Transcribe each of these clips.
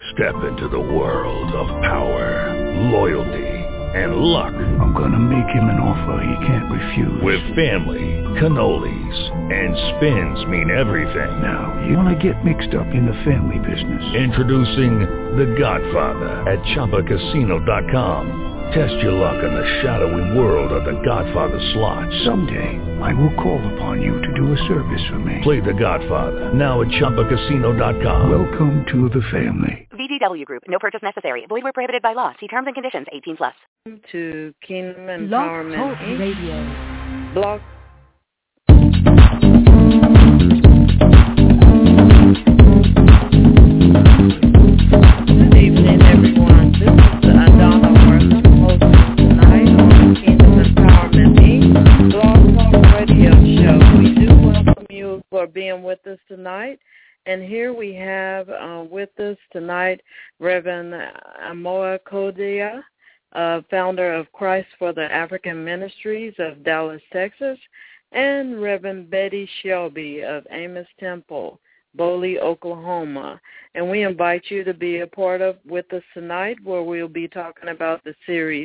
Step into the world of power, loyalty, and luck. I'm gonna make him an offer he can't refuse. With family, cannolis, and spins mean everything. Now, you wanna get mixed up in the family business. Introducing The Godfather at ChumbaCasino.com. Test your luck in the shadowy world of The Godfather slot. Someday, I will call upon you to do a service for me. Play The Godfather now at ChumbaCasino.com. Welcome to the family. VGW Group. No purchase necessary. Void where prohibited by law. See terms and conditions. 18+. To Kingdom Empowerment Talk Radio. Blog. Good evening, everyone. This is Donna Wortham, hosting tonight on Kingdom Empowerment Blog Talk Radio Show. We do welcome you for being with us tonight. And here we have with us tonight Reverend Amoa Kodia, founder of Christ for the African Ministries of Dallas, Texas, and Reverend Betty Shelby of Amos Temple, Boley, Oklahoma. And we invite you to be a part of with us tonight, where we'll be talking about the series,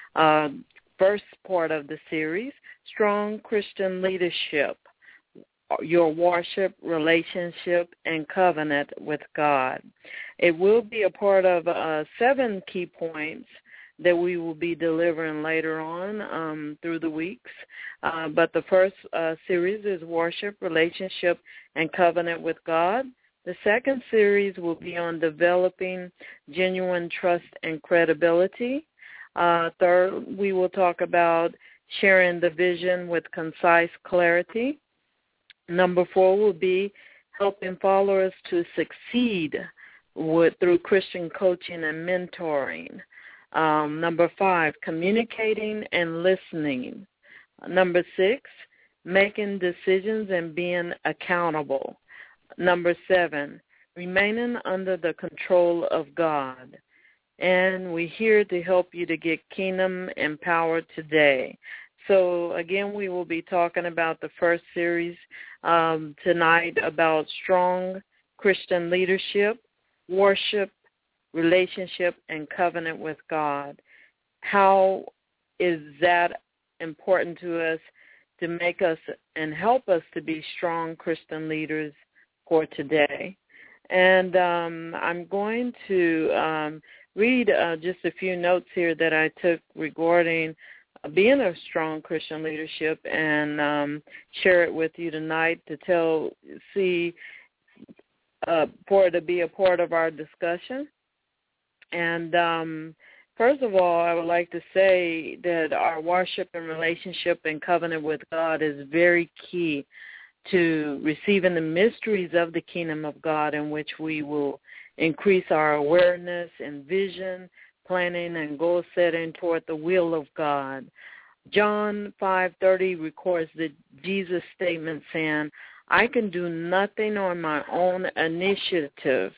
first part of the series, Strong Christian Leadership, your worship, relationship, and covenant with God. It will be a part of 7 key points that we will be delivering later on through the weeks. But the first series is worship, relationship, and covenant with God. The second series will be on developing genuine trust and credibility. Third, we will talk about sharing the vision with concise clarity. Number 4 will be helping followers to succeed through Christian coaching and mentoring. Number 5, communicating and listening. Number 6, making decisions and being accountable. Number 7, remaining under the control of God. And we're here to help you to get kingdom empowered today. So, again, we will be talking about the first series tonight about strong Christian leadership, worship, relationship, and covenant with God. How is that important to us to make us and help us to be strong Christian leaders for today? And I'm going to read just a few notes here that I took regarding being a strong Christian leadership, and share it with you tonight to for it to be a part of our discussion. And first of all, I would like to say that our worship and relationship and covenant with God is very key to receiving the mysteries of the kingdom of God, in which we will increase our awareness and vision, planning, and goal setting toward the will of God. John 5:30 records the Jesus statement saying, I can do nothing on my own initiative.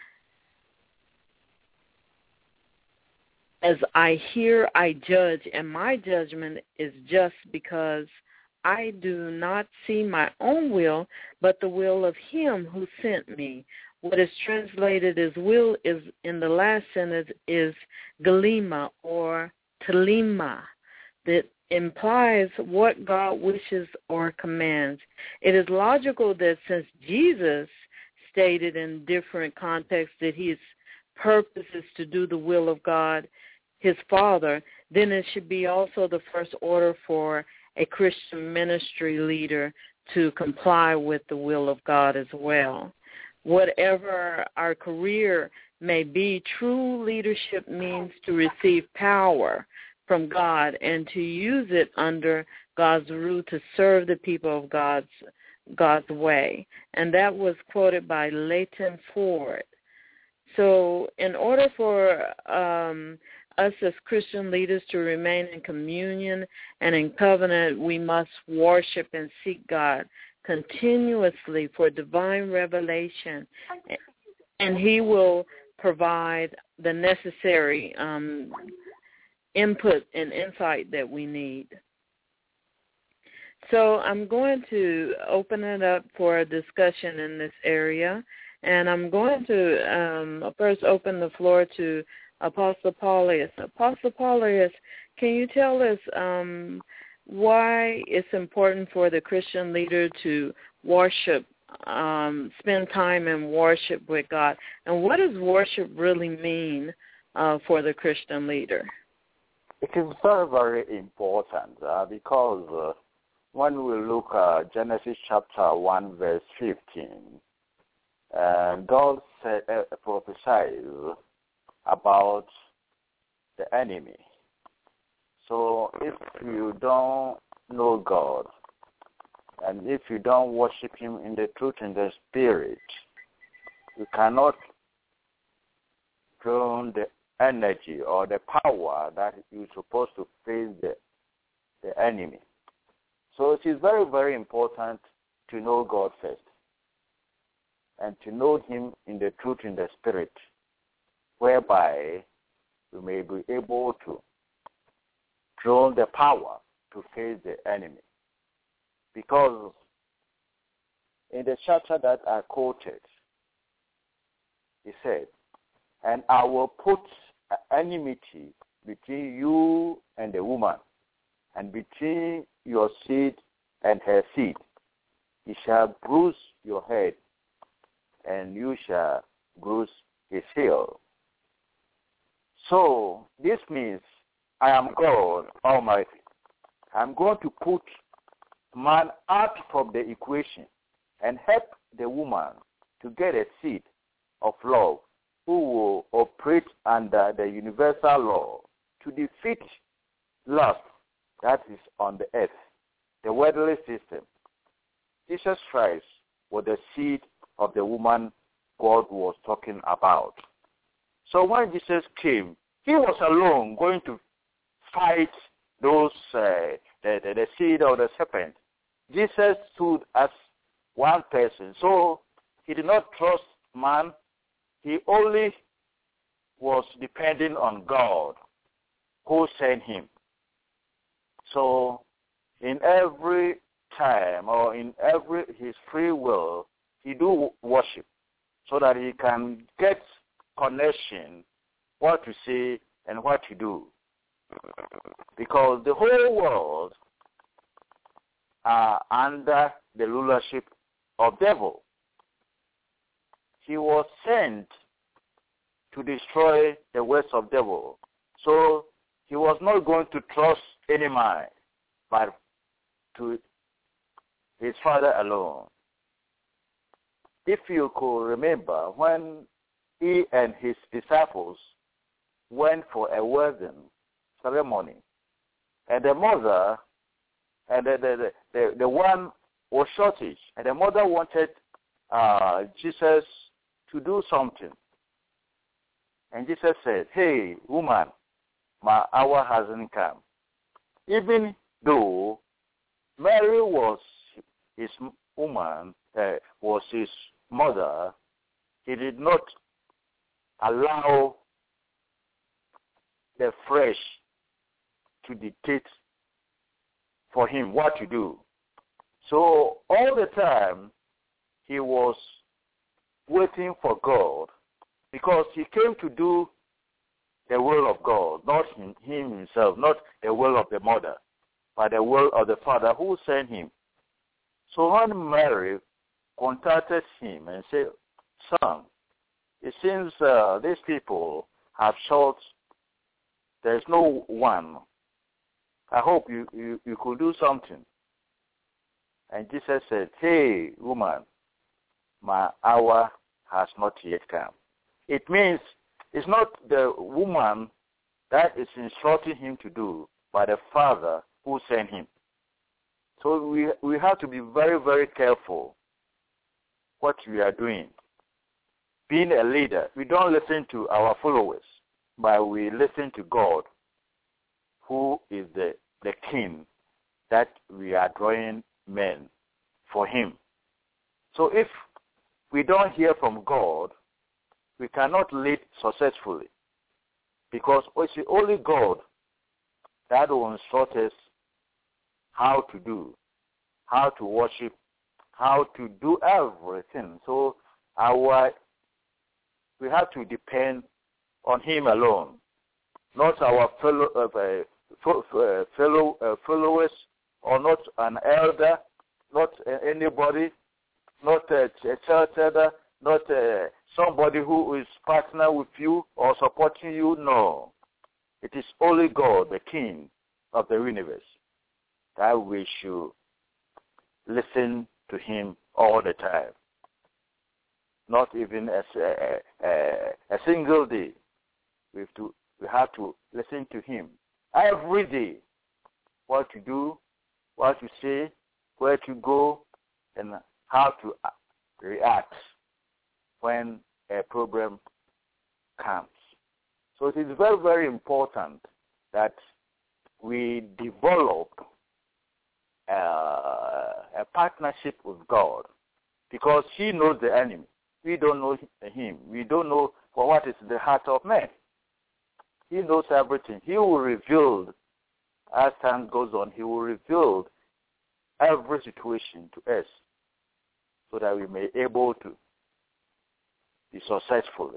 As I hear, I judge, and my judgment is just, because I do not see my own will, but the will of him who sent me. What is translated as will is in the last sentence is galima or telima, that implies what God wishes or commands. It is logical that since Jesus stated in different contexts that his purpose is to do the will of God, his Father, then it should be also the first order for a Christian ministry leader to comply with the will of God as well. Whatever our career may be, true leadership means to receive power from God and to use it under God's rule to serve the people of God's way. And that was quoted by Leighton Ford. So in order for us as Christian leaders to remain in communion and in covenant, we must worship and seek God continuously for divine revelation, and he will provide the necessary input and insight that we need. So I'm going to open it up for a discussion in this area, And I'm going to first open the floor to Apostle Paulius. Apostle Paulius, can you tell us why it's important for the Christian leader to worship, spend time in worship with God? And what does worship really mean for the Christian leader? It is very, very important because when we look at Genesis chapter 1, verse 15, God said, prophesied about the enemy. So if you don't know God, and if you don't worship him in the truth and the spirit, you cannot draw the energy or the power that you're supposed to face the enemy. So it is very, very important to know God first and to know him in the truth and the spirit, whereby we may be able to draw the power to face the enemy. Because in the chapter that I quoted, he said, "And I will put enmity between you and the woman, and between your seed and her seed. He shall bruise your head, and you shall bruise his heel." So this means I am God Almighty. I'm going to put man out from the equation and help the woman to get a seed of love who will operate under the universal law to defeat lust that is on the earth, the worldly system. Jesus Christ was the seed of the woman God was talking about. So when Jesus came, he was alone going to fight those, the seed of the serpent. Jesus stood as one person. So he did not trust man. He only was depending on God who sent him. So in every time or in every his free will, he do worship so that he can get connection, what to say and what to do. Because the whole world are under the rulership of devil. He was sent to destroy the works of devil. So he was not going to trust any man, but to his Father alone. If you could remember, when he and his disciples went for a wedding ceremony, and the mother and the one was shortage, and the mother wanted Jesus to do something. And Jesus said, "Hey, woman, my hour hasn't come." Even though Mary was his woman, was his mother, he did not allow the flesh to dictate for him what to do. So all the time he was waiting for God, because he came to do the will of God, not him himself, not the will of the mother, but the will of the Father who sent him. So when Mary contacted him and said, "Son, it seems these people have shot. There's no one. I hope you could do something." And Jesus said, "Hey, woman, my hour has not yet come." It means it's not the woman that is instructing him to do, but the Father who sent him. So we have to be very, very careful what we are doing. Being a leader, we don't listen to our followers, but we listen to God, who is the King that we are drawing men for him. So if we don't hear from God, we cannot lead successfully, because it's only God that will instruct us how to do, how to worship, how to do everything. So we have to depend on Him alone, not our followers, or not an elder, not anybody, not a church elder, not somebody who is partner with you or supporting you. No. It is only God, the King of the universe, that we should listen to Him all the time. Not even as a single day. We have to listen to Him every day. What to do, what to say, where to go, and how to react when a problem comes. So it is very, very important that we develop a partnership with God, because He knows the enemy. We don't know Him. We don't know what is the heart of man. He knows everything. He will reveal, as time goes on, He will reveal every situation to us so that we may be able to be successfully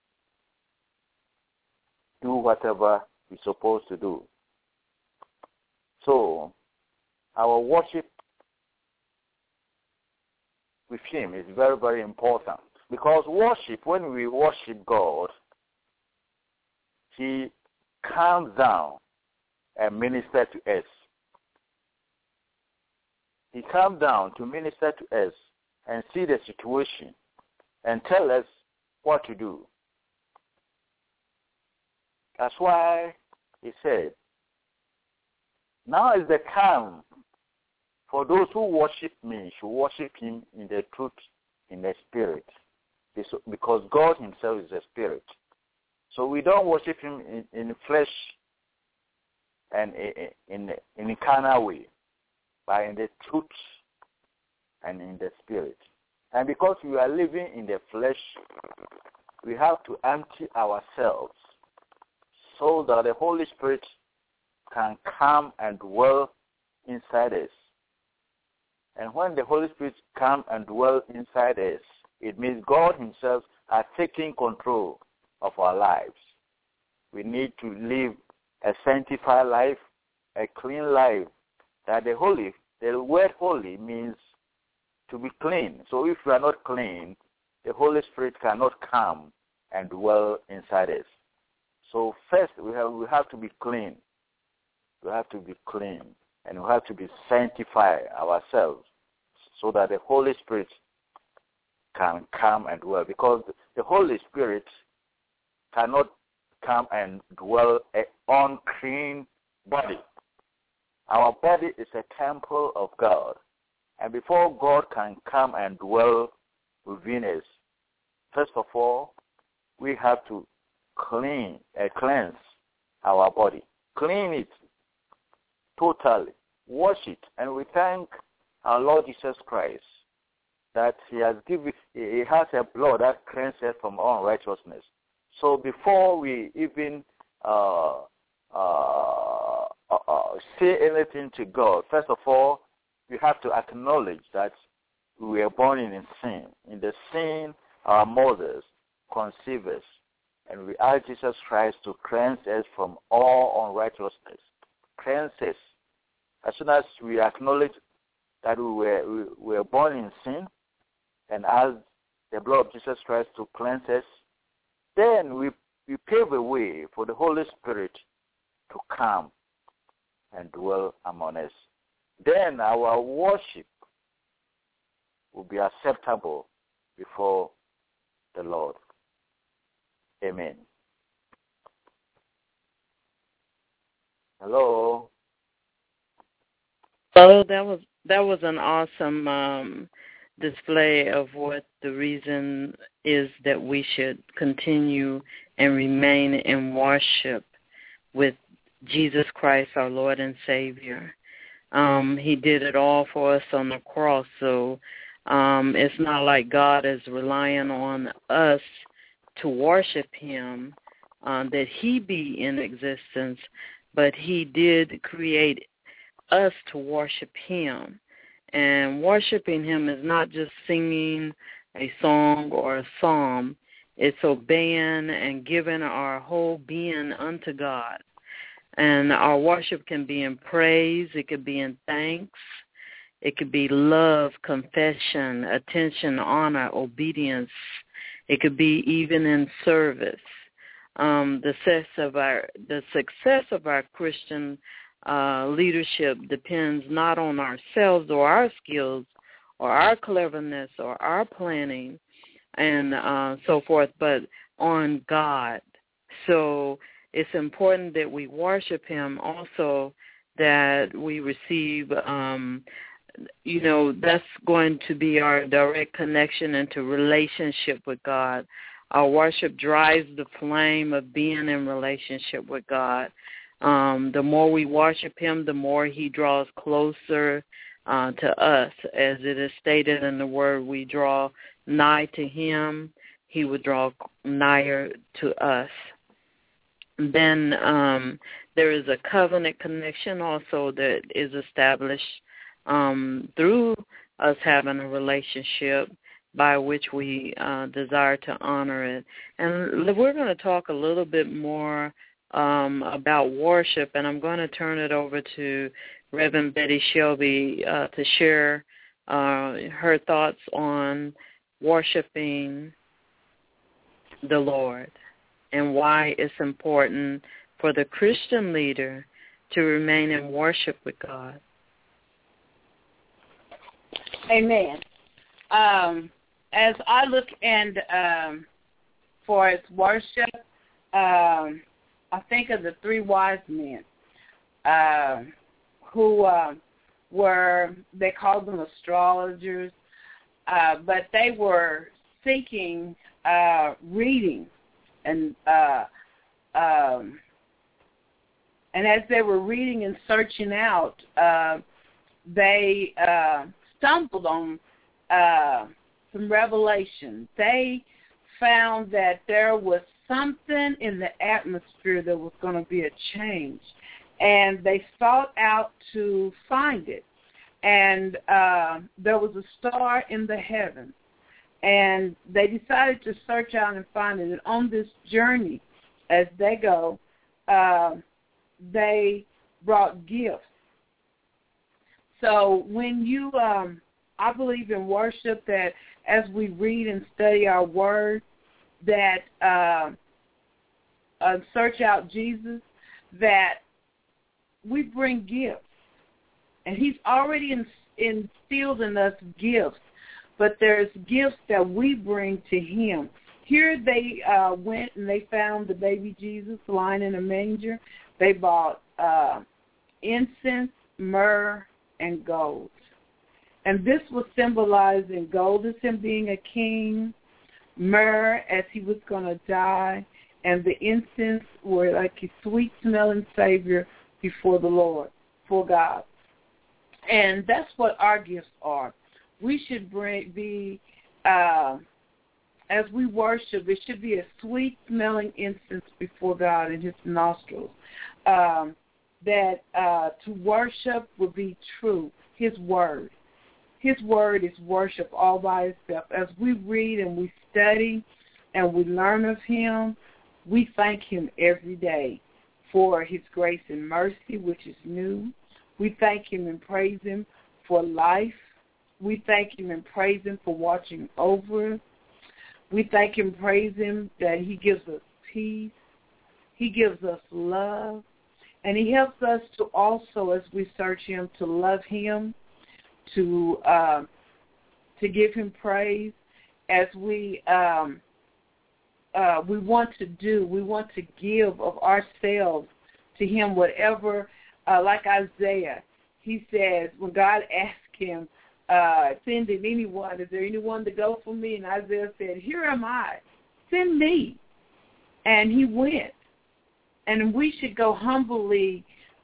do whatever we're supposed to do. So, our worship with Him is very, very important. Because worship, when we worship God, He comes down and ministers to us. He comes down to minister to us and see the situation and tell us what to do. That's why He said, now is the time for those who worship me should worship Him in the truth, in the spirit. Because God Himself is a spirit. So we don't worship Him in flesh and in a carnal way, but in the truth and in the spirit. And because we are living in the flesh, we have to empty ourselves so that the Holy Spirit can come and dwell inside us. And when the Holy Spirit comes and dwells inside us, it means God Himself has taken control of our lives. We need to live a sanctified life, a clean life. That the word holy means to be clean. So if we are not clean, the Holy Spirit cannot come and dwell inside us. So first we have to be clean. We have to be clean, and we have to be sanctified ourselves so that the Holy Spirit can come and dwell. Because the Holy Spirit cannot come and dwell an unclean body. Our body is a temple of God. And before God can come and dwell within us, first of all, we have to cleanse our body. Clean it totally. Wash it. And we thank our Lord Jesus Christ that He has a blood that cleanses from unrighteousness. So before we even say anything to God, first of all, we have to acknowledge that we were born in sin. In the sin, our mothers conceived us. And we ask Jesus Christ to cleanse us from all unrighteousness. Cleanse us. As soon as we acknowledge that we were born in sin and ask the blood of Jesus Christ to cleanse us, then we pave a way for the Holy Spirit to come and dwell among us. Then our worship will be acceptable before the Lord. Amen. Hello. So that was an awesome display of what the reason is that we should continue and remain in worship with Jesus Christ, our Lord and Savior. He did it all for us on the cross, so it's not like God is relying on us to worship Him, that He be in existence, but He did create us to worship Him. And worshiping Him is not just singing a song or a psalm. It's obeying and giving our whole being unto God. And our worship can be in praise. It could be in thanks. It could be love, confession, attention, honor, obedience. It could be even in service. The success of our Christian leadership depends not on ourselves or our skills or our cleverness or our planning and so forth, but on God. So it's important that we worship him, also that we receive, that's going to be our direct connection into relationship with God. Our worship drives the flame of being in relationship with God. The more we worship him, the more he draws closer to us. As it is stated in the word, we draw nigh to him, he would draw nigher to us. Then there is a covenant connection also that is established through us having a relationship by which we desire to honor it. And we're going to talk a little bit more about worship, and I'm going to turn it over to Reverend Betty Shelby to share her thoughts on worshiping the Lord and why it's important for the Christian leader to remain in worship with God. Amen. As I look and for its worship, I think of the three wise men who they called them astrologers, but they were seeking reading, and as they were reading and searching out, they stumbled on some revelation. They found that there was something in the atmosphere that was going to be a change, and they sought out to find it. And there was a star in the heaven, and they decided to search out and find it. And on this journey, as they go, they brought gifts. So when you, I believe in worship, that as we read and study our word, that search out Jesus, that we bring gifts. And he's already instilled in us gifts, but there's gifts that we bring to him. Here they went and they found the baby Jesus lying in a manger. They bought incense, myrrh, and gold. And this was symbolizing gold as him being a king, myrrh as he was going to die, and the incense were like a sweet-smelling Savior before the Lord, for God. And that's what our gifts are. We should as we worship, it should be a sweet-smelling incense before God in his nostrils. That to worship would be true, his word. His word is worship all by itself. As we read and we study and we learn of him, we thank him every day for his grace and mercy, which is new. We thank him and praise him for life. We thank him and praise him for watching over us. We thank him and praise him that he gives us peace. He gives us love. And he helps us to also, as we search him, to love him, to give him praise. As we want to do, we want to give of ourselves to him, whatever. Like Isaiah, he says, when God asked him, sending anyone, is there anyone to go for me? And Isaiah said, here am I, send me. And he went. And we should go humbly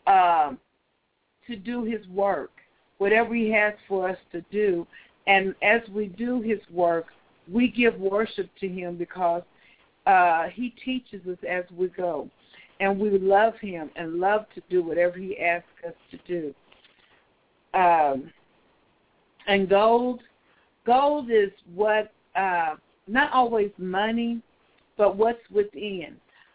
to do his work, whatever he has for us to do. And as we do his work, we give worship to him because he teaches us as we go. And we love him and love to do whatever he asks us to do. And gold is what not always money, but what's within.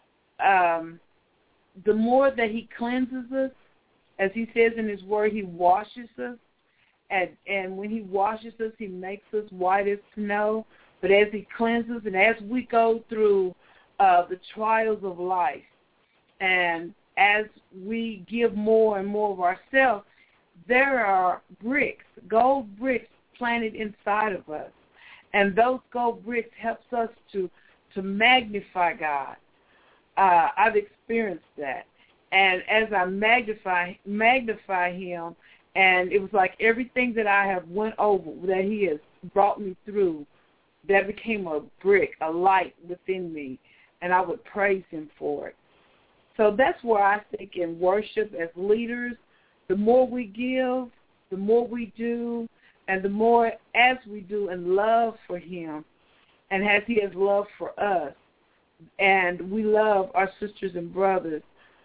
The more that he cleanses us, as he says in his word, he washes us. And when he washes us, he makes us white as snow. But as he cleanses and as we go through the trials of life, and as we give more and more of ourselves, there are bricks, gold bricks planted inside of us. And those gold bricks helps us to magnify God. I've experienced that. And as I magnify him, and it was like everything that I have went over, that he has brought me through, that became a brick, a light within me, and I would praise him for it. So that's where I think in worship as leaders, the more we give, the more we do, and the more as we do in love for him, and as he has love for us, and we love our sisters and brothers,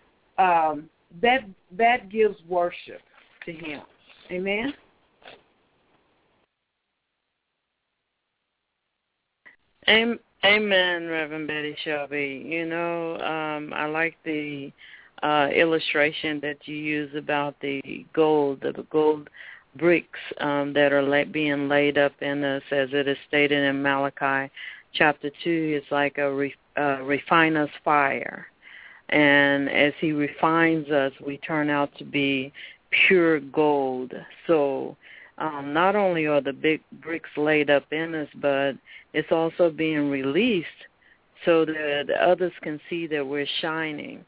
that gives worship to him. Amen? Amen, Reverend Betty Shelby. You know, I like the illustration that you use about the gold bricks that are being laid up in us, as it is stated in Malachi chapter 2. It's like a refiner's fire. And as he refines us, we turn out to be pure gold. So not only are the big bricks laid up in us, but it's also being released so that others can see that we're shining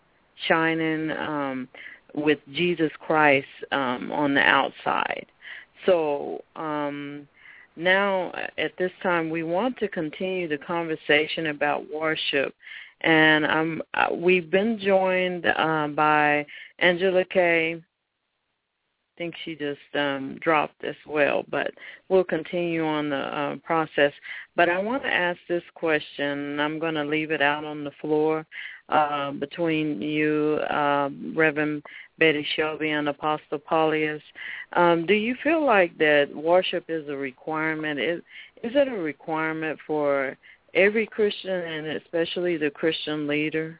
with Jesus Christ on the outside. So now at this time we want to continue the conversation about worship. And we've been joined by Angela Kay. I think she just dropped as well, but we'll continue on the process. But I want to ask this question, and I'm going to leave it out on the floor between you, Reverend Betty Shelby, and Apostle Paulius. Do you feel like that worship is a requirement? Is it a requirement for every Christian, and especially the Christian leader?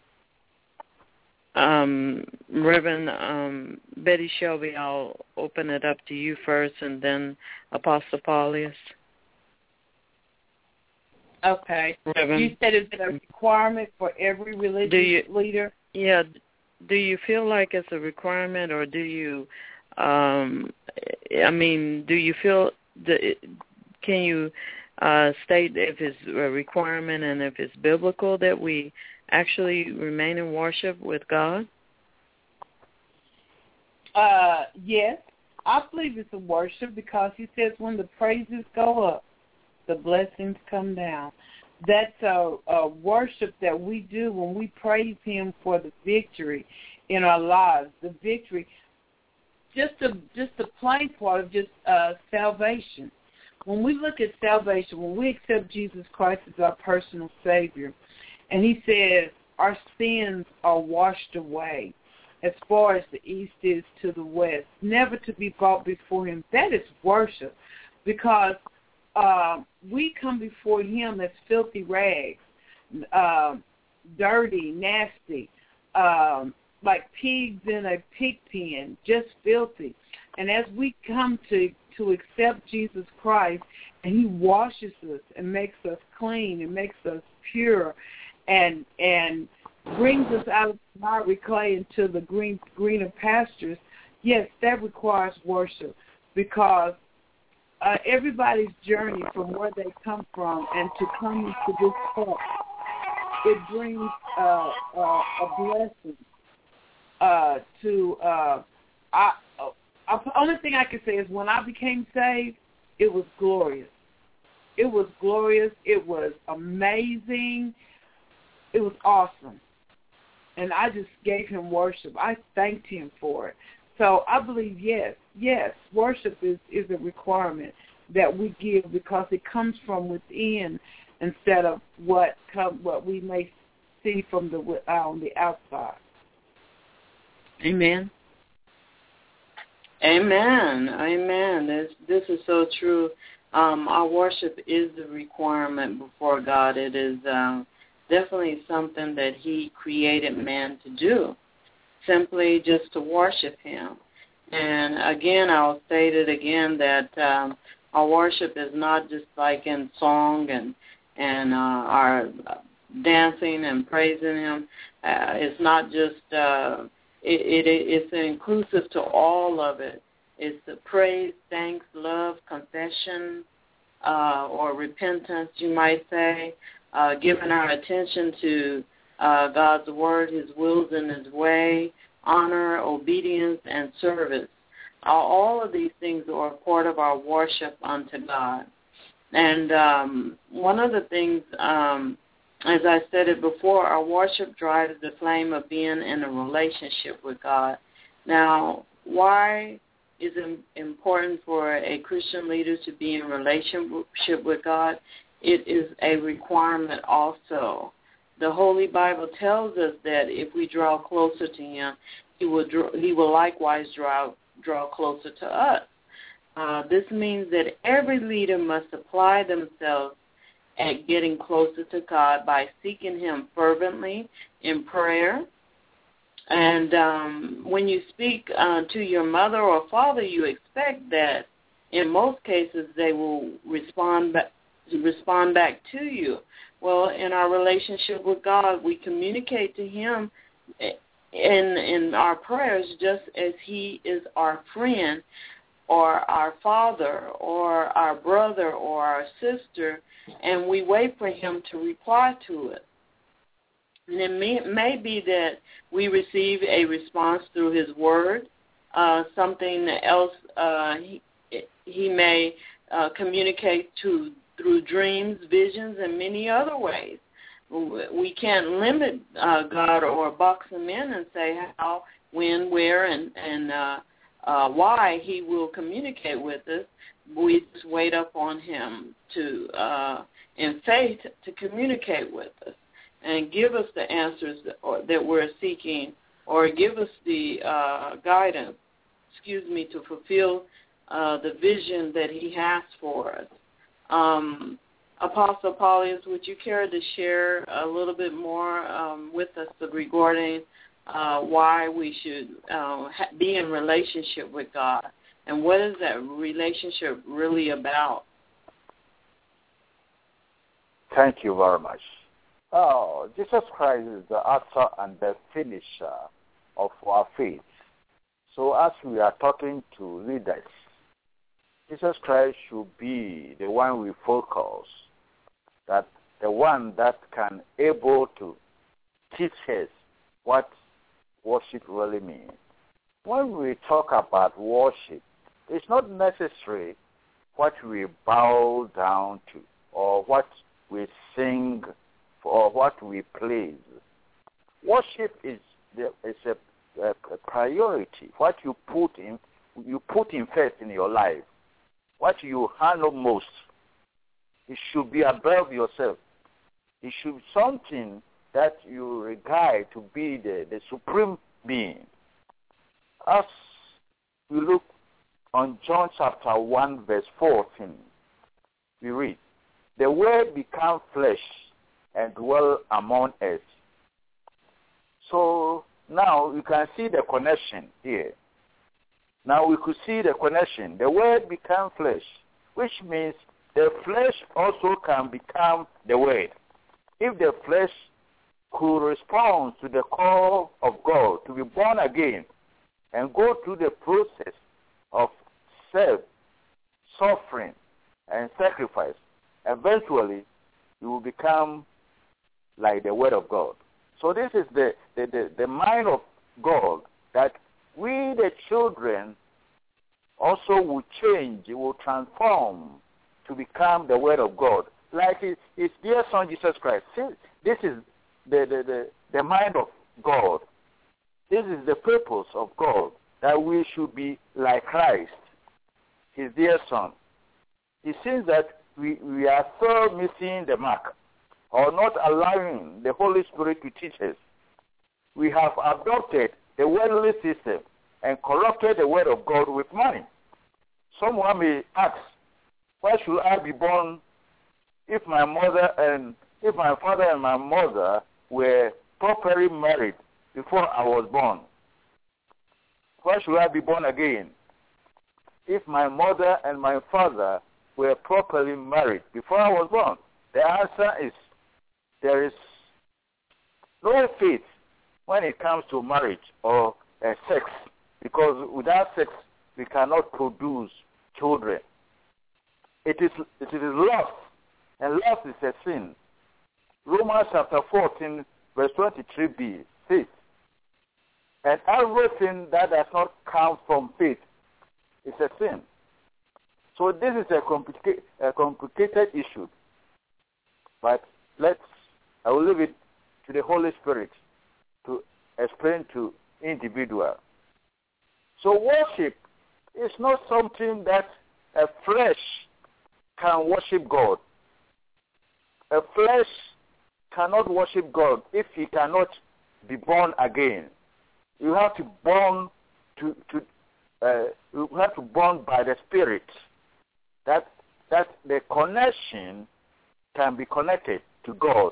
Reverend Betty Shelby, I'll open it up to you first, and then Apostle Paulius. Okay. Reverend, you said it's a requirement for every religious leader? Yeah. Do you feel like it's a requirement, or do you, do you feel, can you state if it's a requirement and if it's biblical that we actually remain in worship with God? Yes. I believe it's a worship because he says when the praises go up, the blessings come down. That's a worship that we do when we praise him for the victory in our lives, the victory, just the plain part of just salvation. When we look at salvation, when we accept Jesus Christ as our personal Savior, and he says our sins are washed away as far as the east is to the west, never to be brought before him, that is worship, because we come before him as filthy rags, dirty, nasty, like pigs in a pig pen, just filthy. And as we come to accept Jesus Christ, and he washes us and makes us clean and makes us pure and brings us out of the miry clay into the greener pastures, yes, that requires worship, because everybody's journey from where they come from and to come into this part, it brings a blessing only thing I can say is when I became saved, it was glorious. It was glorious. It was amazing. It was awesome. And I just gave him worship. I thanked him for it. So I believe, yes, worship is a requirement that we give because it comes from within instead of what we may see from on the outside. Amen. Amen. This is so true. Our worship is the requirement before God. It is definitely something that he created man to do, simply just to worship him. And again, I'll state it again that our worship is not just like in song and our dancing and praising him. It's not just, it's inclusive to all of it. It's the praise, thanks, love, confession, or repentance, you might say, giving our attention to God's word, his wills and his way, honor, obedience, and service. All of these things are part of our worship unto God. And one of the things, as I said it before, our worship drives the flame of being in a relationship with God. Now, why is it important for a Christian leader to be in relationship with God? It is a requirement also. The Holy Bible tells us that if we draw closer to him, he will likewise draw closer to us. This means that every leader must apply themselves at getting closer to God by seeking him fervently in prayer. And when you speak to your mother or father, you expect that in most cases they will respond back to you. Well, in our relationship with God, we communicate to him in our prayers just as he is our friend or our father or our brother or our sister, and we wait for him to reply to it. And it may be that we receive a response through his word, something else he may communicate through dreams, visions, and many other ways. We can't limit God or box him in and say how, when, where, and why he will communicate with us. We just wait upon him to, in faith, to communicate with us and give us the answers that we're seeking, or give us the guidance, to fulfill the vision that he has for us. Apostle Paulius, would you care to share a little bit more with us regarding why we should be in relationship with God, and what is that relationship really about? Thank you very much. Oh, Jesus Christ is the author and the finisher of our faith. So as we are talking to leaders, Jesus Christ should be the one we focus, that the one that can able to teach us what worship really means. When we talk about worship, it's not necessarily what we bow down to or what we sing or what we praise. Worship is a priority. What you put in first in your life, what you handle most. It should be above yourself. It should be something that you regard to be the supreme being. As we look on John chapter 1, verse 14, we read, "The Word became flesh and dwelt among us." So now you can see the connection here. Now we could see the connection. The Word became flesh, which means the flesh also can become the Word. If the flesh could respond to the call of God to be born again and go through the process of self-suffering and sacrifice, eventually you will become like the Word of God. So this is the mind of God, that we, the children, also will change, it will transform to become the Word of God, like his dear Son Jesus Christ. See, this is the mind of God. This is the purpose of God, that we should be like Christ, his dear Son. It seems that we are so missing the mark, or not allowing the Holy Spirit to teach us. We have adopted the worldly system and corrupted the Word of God with money. Someone may ask, Why should I be born if my father and my mother were properly married before I was born? Why should I be born again if my mother and my father were properly married before I was born? The answer is there is no faith when it comes to marriage or sex, because without sex we cannot produce children. It is lust, and lust is a sin. Romans chapter 14, verse 23b says, and everything that does not come from faith is a sin. So this is a complicated issue. But I will leave it to the Holy Spirit to explain to individual. So worship is not something that a flesh can worship God. A flesh cannot worship God if he cannot be born again. You have to born you have to born by the Spirit. That the connection can be connected to God.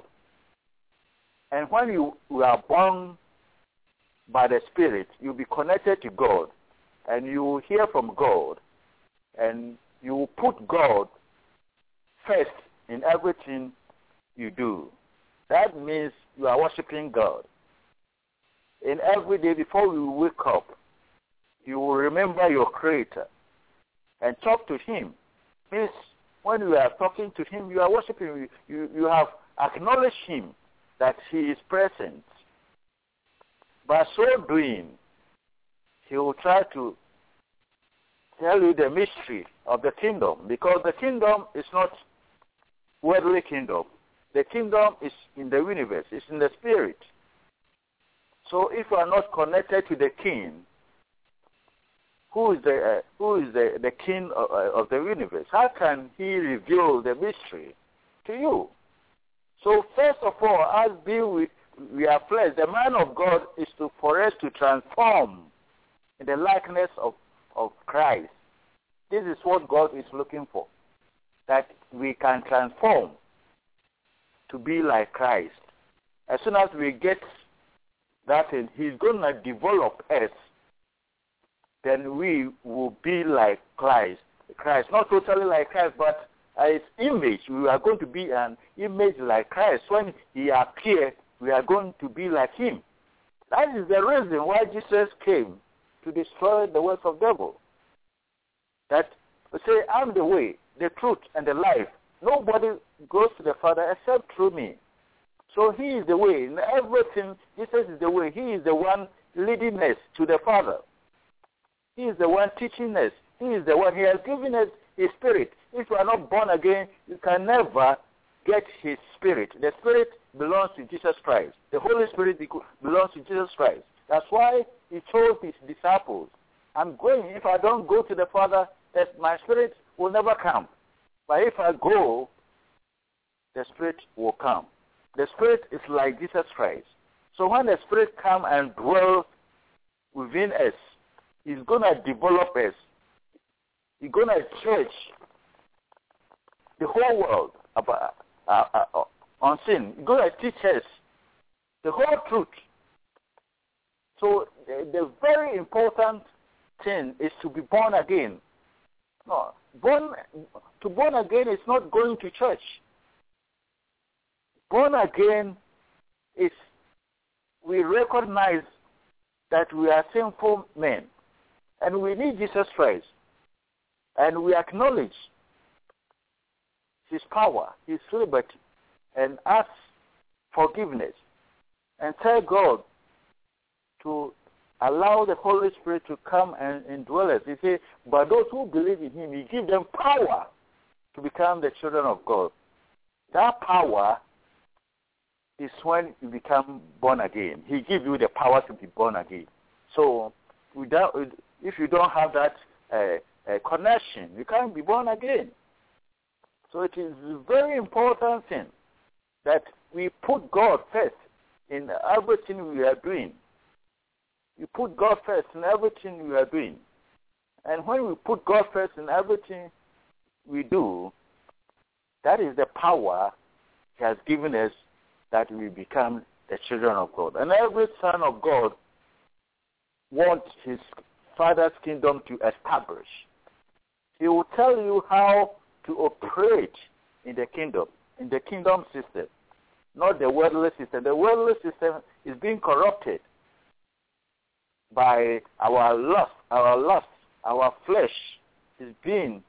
And when you are born by the Spirit, you'll be connected to God, and you will hear from God, and you will put God first in everything you do. That means you are worshiping God. And every day before you wake up, you will remember your Creator and talk to Him. Means when you are talking to Him, you are worshiping. You have acknowledged Him that He is present. By so doing, He will try to tell you the mystery of the kingdom, because the kingdom is not worldly kingdom. The kingdom is in the universe. It's in the spirit. So if you are not connected to the King, who is the King of the universe, how can He reveal the mystery to you? So first of all, as we are flesh, the man of God is for us to transform in the likeness of Christ. This is what God is looking for, that we can transform to be like Christ. As soon as we get that in, He's going to develop us, then we will be like Christ. Not totally like Christ, but His image. We are going to be an image like Christ. When He appears, we are going to be like Him. That is the reason why Jesus came, to destroy the works of the devil. That we say, I'm the way, the truth, and the life. Nobody goes to the Father except through me. So He is the way. In everything, Jesus is the way. He is the one leading us to the Father. He is the one teaching us. He is the one. He has given us His Spirit. If you are not born again, you can never get His Spirit. The Spirit belongs to Jesus Christ. The Holy Spirit belongs to Jesus Christ. That's why He told His disciples, I'm going. If I don't go to the Father, that my Spirit will never come. But if I go, the Spirit will come. The Spirit is like Jesus Christ. So when the Spirit comes and dwells within us, He's going to develop us. He's going to church the whole world about, on sin. He's going to teach us the whole truth. So the very important thing is to be born again. No, to born again is not going to church. Born again is we recognize that we are sinful men and we need Jesus Christ, and we acknowledge His power, His liberty, and ask forgiveness, and tell God to allow the Holy Spirit to come and indwell us. He says, but those who believe in Him, He gives them power to become the children of God. That power is when you become born again. He gives you the power to be born again. So if you don't have that connection, you can't be born again. So it is a very important thing that we put God first in everything we are doing. You put God first in everything we are doing. And when we put God first in everything we do, that is the power he has given us that we become the children of God. And every son of God wants his Father's kingdom to establish. He will tell you how to operate in the kingdom system, not the worldly system. The worldly system is being corrupted by our lust, our flesh is being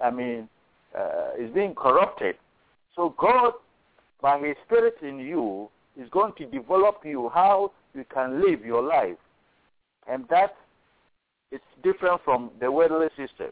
corrupted. So God, by His Spirit in you, is going to develop you how you can live your life. And that is different from the worldly system.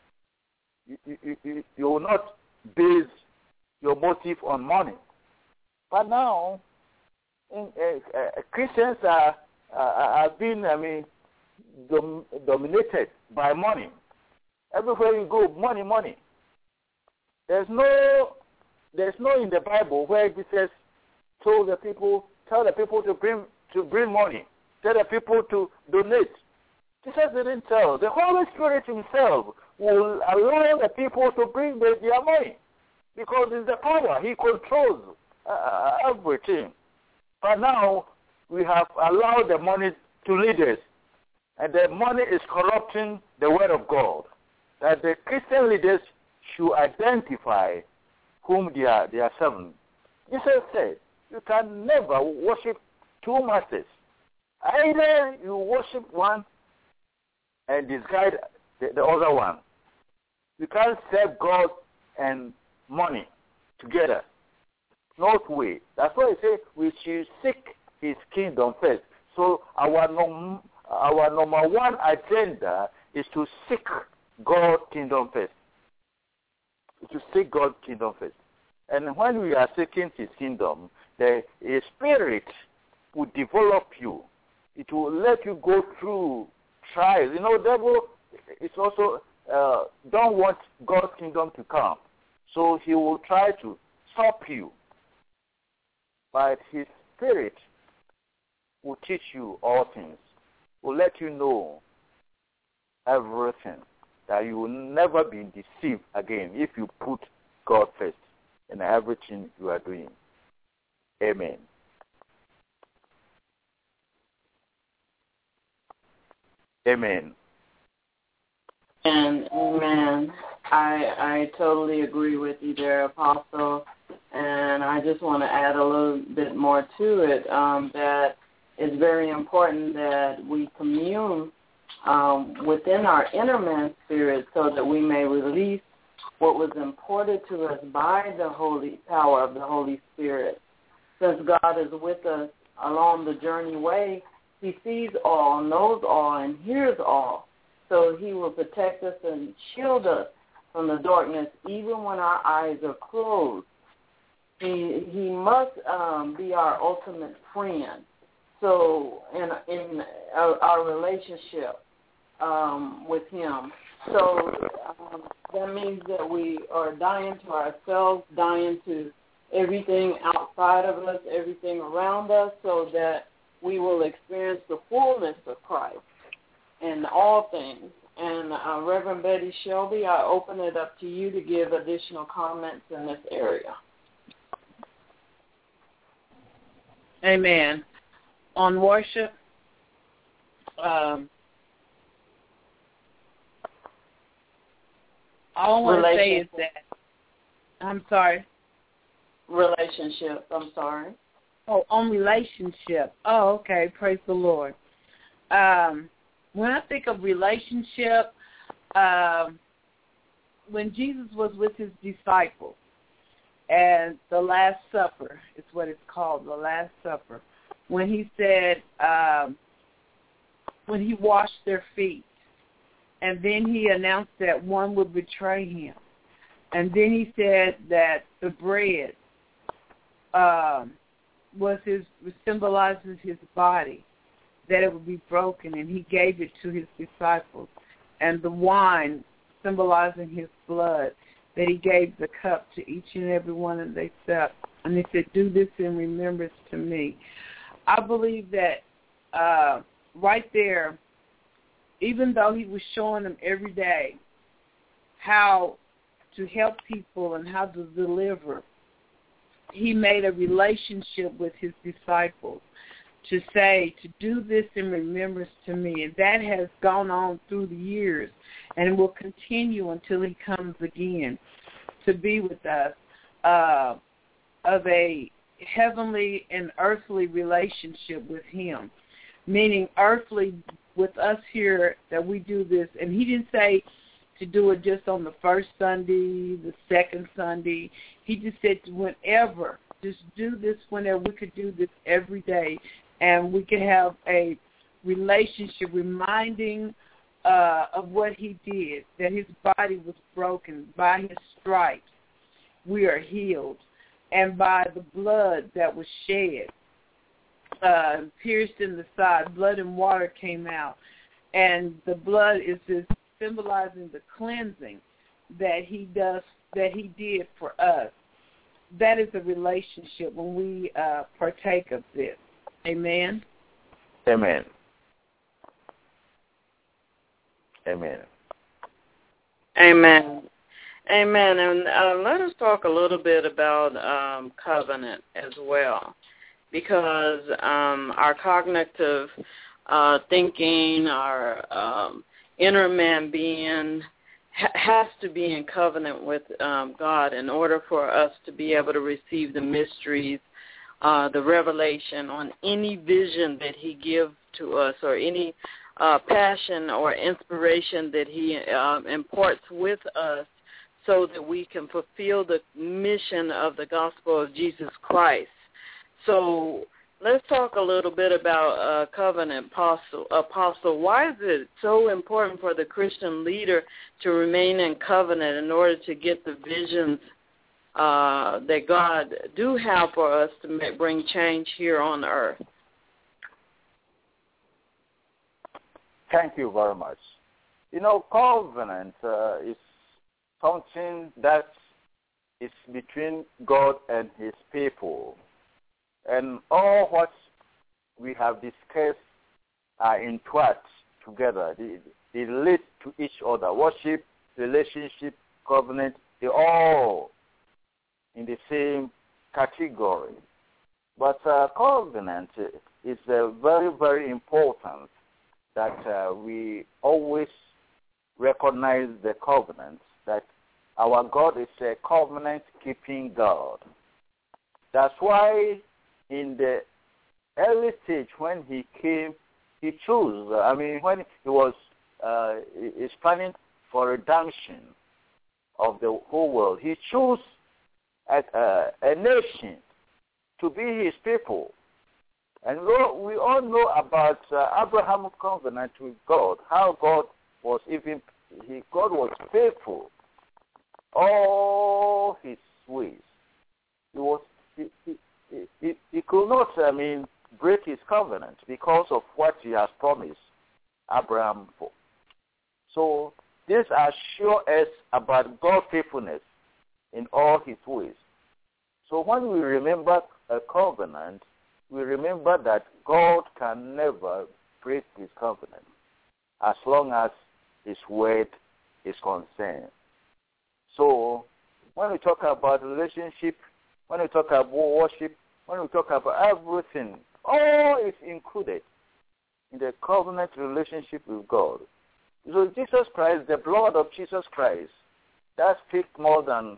You will not base your motive on money. But now, Christians are being, dominated by money. Everywhere you go, money, money. There's no in the Bible where Jesus tell the people to bring money, tell the people to donate. Jesus didn't tell. The Holy Spirit Himself will allow the people to bring their money because it's the power. He controls everything. But now we have allowed the money to leaders, and the money is corrupting the Word of God. That the Christian leaders should identify whom they are serving. Jesus said, you can never worship two masters. Either you worship one and discard the other one. You can't serve God and money together. No way. That's why I say we should seek His kingdom first. So our number one agenda is to seek God's kingdom first. To seek God's kingdom first. And when we are seeking His kingdom, the Spirit will develop you. It will let you go through trials. You know, the devil is also don't want God's kingdom to come. So he will try to stop you. But His Spirit will teach you all things, will let you know everything, that you will never be deceived again if you put God first in everything you are doing. Amen. Amen. And amen. I totally agree with you there, Apostle. And I just want to add a little bit more to it, that it's very important that we commune within our inner man spirit so that we may release what was imparted to us by the holy power of the Holy Spirit. Since God is with us along the journey way, He sees all, knows all, and hears all. So He will protect us and shield us from the darkness even when our eyes are closed. He must be our ultimate friend. So in our relationship with Him. So that means that we are dying to ourselves, dying to everything outside of us, everything around us, so that we will experience the fullness of Christ in all things. And Reverend Betty Shelby, I open it up to you to give additional comments in this area. Amen. On worship, all I want to say is that, I'm sorry. Relationship, I'm sorry. Oh, on relationship. Oh, okay. Praise the Lord. When I think of relationship, when Jesus was with His disciples, and the Last Supper is what it's called, the Last Supper, when He said, when He washed their feet, and then He announced that one would betray Him, and then He said that the bread symbolizes His body, that it would be broken, and He gave it to His disciples, and the wine symbolizing His blood, that He gave the cup to each and every one of them. And He said, do this in remembrance to me. I believe that right there, even though He was showing them every day how to help people and how to deliver, he made a relationship with his disciples to say, to do this in remembrance to me. And that has gone on through the years and will continue until he comes again to be with us, of a heavenly and earthly relationship with him, meaning earthly with us here that we do this. And he didn't say to do it just on the first Sunday, the second Sunday. He just said whenever, just do this whenever. We could do this every day, and we could have a relationship reminding of what he did, that his body was broken. By his stripes we are healed, and by the blood that was shed, pierced in the side, blood and water came out, and the blood is just symbolizing the cleansing that he did for us. That is a relationship when we partake of this. Amen. Amen. Amen. Amen. Amen. And let us talk a little bit about covenant as well, because our cognitive thinking, our inner man being has to be in covenant with God in order for us to be able to receive the mysteries, the revelation on any vision that he gives to us, or any passion or inspiration that he imparts with us, so that we can fulfill the mission of the gospel of Jesus Christ. So let's talk a little bit about covenant, apostle. Why is it so important for the Christian leader to remain in covenant in order to get the visions that God do have for us to bring change here on earth? Thank you very much. You know, covenant is something that is between God and his people. And all what we have discussed are entwined together. They relate to each other. Worship, relationship, covenant, they all in the same category. But covenant is very, very important that we always recognize the covenant, that our God is a covenant-keeping God. That's why in the early stage when he came, he chose, when he was is planning for redemption of the whole world, he chose a nation to be his people. And we all know about Abraham's covenant with God, how God was faithful all his ways. He could not, break his covenant because of what he has promised Abraham for. So this assures us about God's faithfulness in all his ways. So when we remember a covenant, we remember that God can never break his covenant as long as his word is concerned. So when we talk about relationship, when we talk about worship, when we talk about everything, all is included in the covenant relationship with God. So Jesus Christ, the blood of Jesus Christ, that speaks more than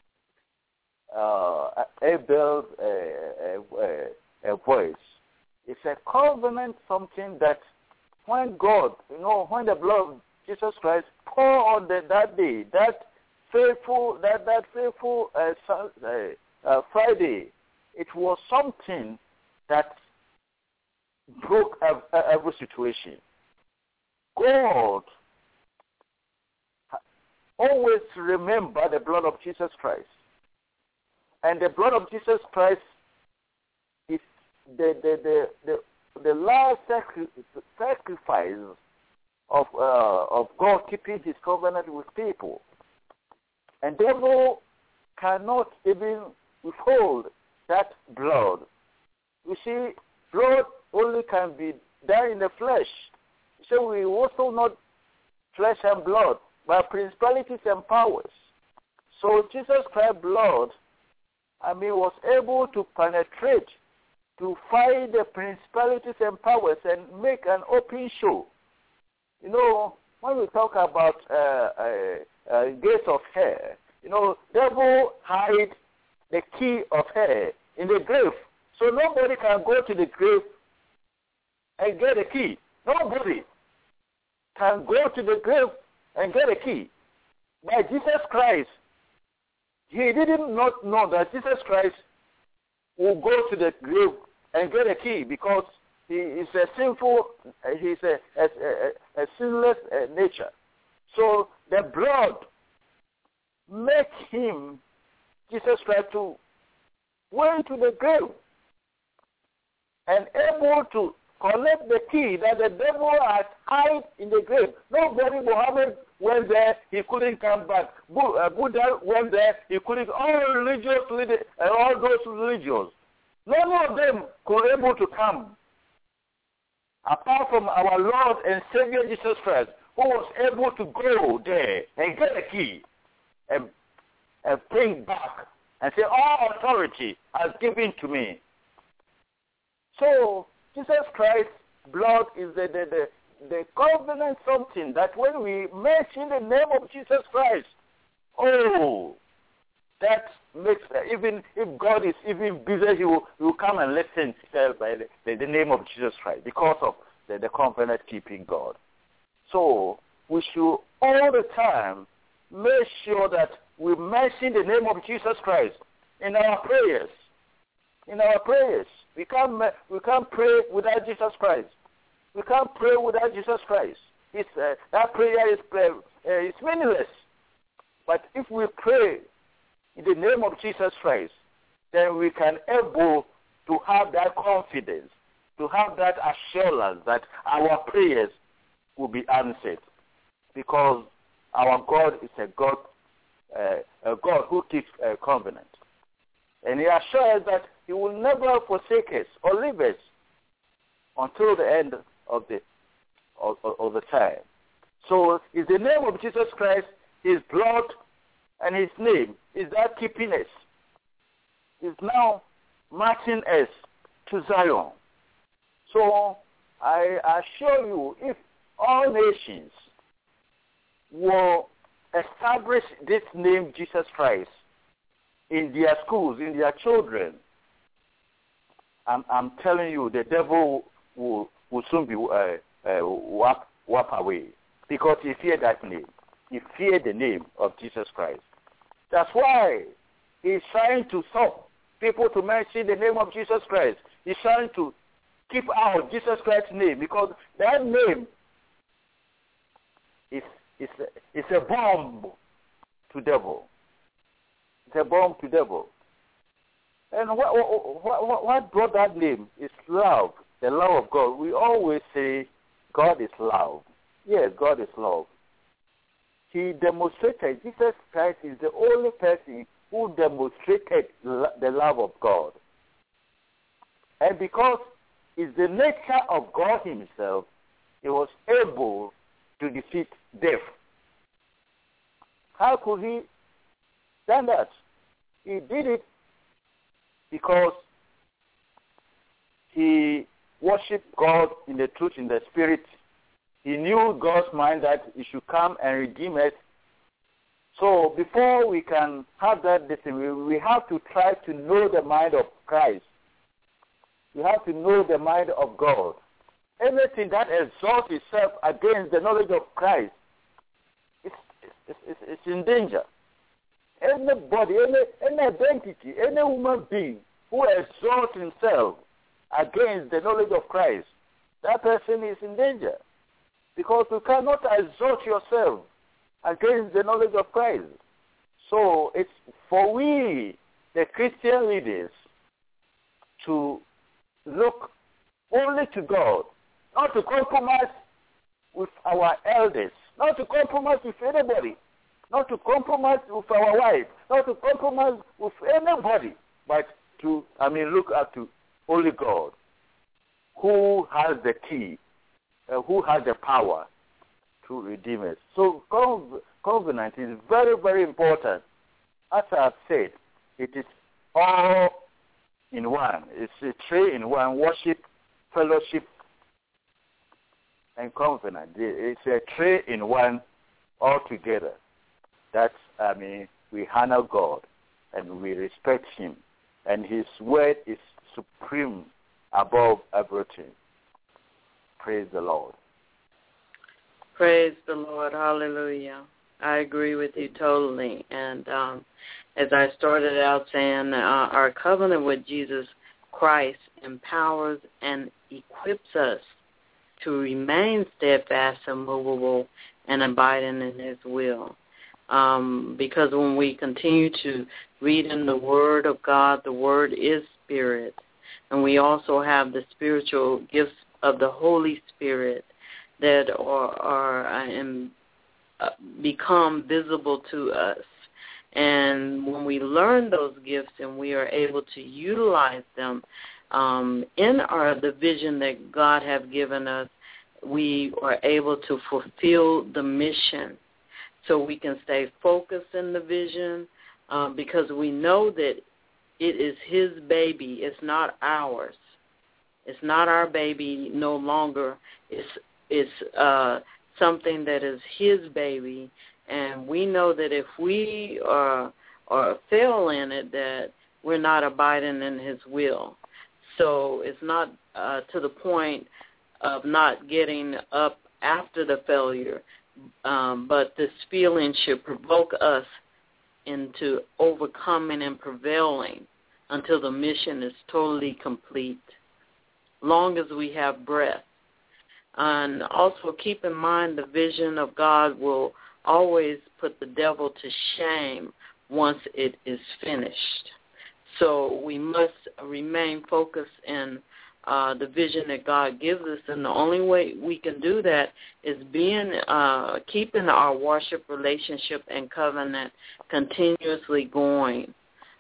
Abel's voice. It's a covenant, something that when God, when the blood of Jesus Christ poured on that day, that faithful Friday, it was something that broke every situation. God always remember the blood of Jesus Christ. And the blood of Jesus Christ is the last sacrifice of God keeping his covenant with people. And devil cannot even withhold that blood. You see, blood only can be there in the flesh. So we also not flesh and blood, but principalities and powers. So Jesus Christ's blood, was able to penetrate, to fight the principalities and powers and make an open show. When we talk about gates of hell, devil hide the key of hell in the grave. So nobody can go to the grave and get a key. Nobody can go to the grave and get a key. But Jesus Christ, he did not know that Jesus Christ will go to the grave and get a key because he is a sinful, he's a sinless nature. So the blood make him, Jesus Christ, to went to the grave and able to collect the key that the devil has hid in the grave. Nobody, Muhammad went there, he couldn't come back. Buddha went there, he couldn't. All religious leaders, all those religions, none of them could able to come. Apart from our Lord and Savior Jesus Christ, who was able to go there and get a key and bring back and say, all authority has given to me. So Jesus Christ's blood is the covenant something that when we mention the name of Jesus Christ, that makes, even if God is even busy, he will come and listen by the name of Jesus Christ because of the covenant keeping God. So we should all the time make sure that we mention the name of Jesus Christ in our prayers. In our prayers. We can't pray without Jesus Christ. We can't pray without Jesus Christ. That prayer is meaningless. But if we pray in the name of Jesus Christ, then we can able to have that confidence, to have that assurance that our prayers will be answered. Because our God is a God who keeps a covenant. And he assures that he will never forsake us or leave us until the end of the time. So it's the name of Jesus Christ, his blood, and his name is that keeping us. Is now marching us to Zion. So I assure you, if all nations will establish this name Jesus Christ in their schools, in their children, I'm telling you, the devil will soon be wiped away because he feared that name. He feared the name of Jesus Christ. That's why he's trying to stop people to mention the name of Jesus Christ. He's trying to keep out Jesus Christ's name because that name is a bomb to devil. It's a bomb to devil. And what brought that name is love, the love of God. We always say God is love. Yes, God is love. He demonstrated, Jesus Christ is the only person who demonstrated the love of God. And because it's the nature of God himself, he was able to defeat death. How could he do that? He did it because he worshipped God in the truth, in the spirit. He knew God's mind that he should come and redeem us. So before we can have that, we have to try to know the mind of Christ. We have to know the mind of God. Anything that exalts itself against the knowledge of Christ is in danger. Anybody, any identity, any human being who exalts himself against the knowledge of Christ, that person is in danger. Because you cannot exalt yourself against the knowledge of Christ. So it's for we, the Christian leaders, to look only to God, not to compromise with our elders, not to compromise with anybody, not to compromise with our wife, not to compromise with anybody, but to, look up to only God, who has the key, who has the power to redeem us. So covenant is very, very important as I've said, it is all in one. It's a 3-in-1: worship, fellowship, and covenant. It's a 3-in-1 altogether. That's, we honor God and we respect Him. And His word is supreme above everything. Praise the Lord. Praise the Lord. Hallelujah. I agree with you totally. And as I started out saying, our covenant with Jesus Christ empowers and equips us to remain steadfast, immovable, and abiding in His will. Because when we continue to read in the Word of God, the Word is Spirit. And we also have the spiritual gifts of the Holy Spirit that become visible to us. And when we learn those gifts and we are able to utilize them in the vision that God has given us, we are able to fulfill the mission. So we can stay focused in the vision because we know that it is His baby. It's not ours. It's not our baby no longer. It's something that is His baby, and we know that if we are fail in it, that we're not abiding in His will. So it's not to the point of not getting up after the failure, but this feeling should provoke us into overcoming and prevailing until the mission is totally complete, long as we have breath. And also keep in mind the vision of God will always put the devil to shame once it is finished. So we must remain focused in the vision that God gives us, and the only way we can do that is keeping our worship relationship and covenant continuously going.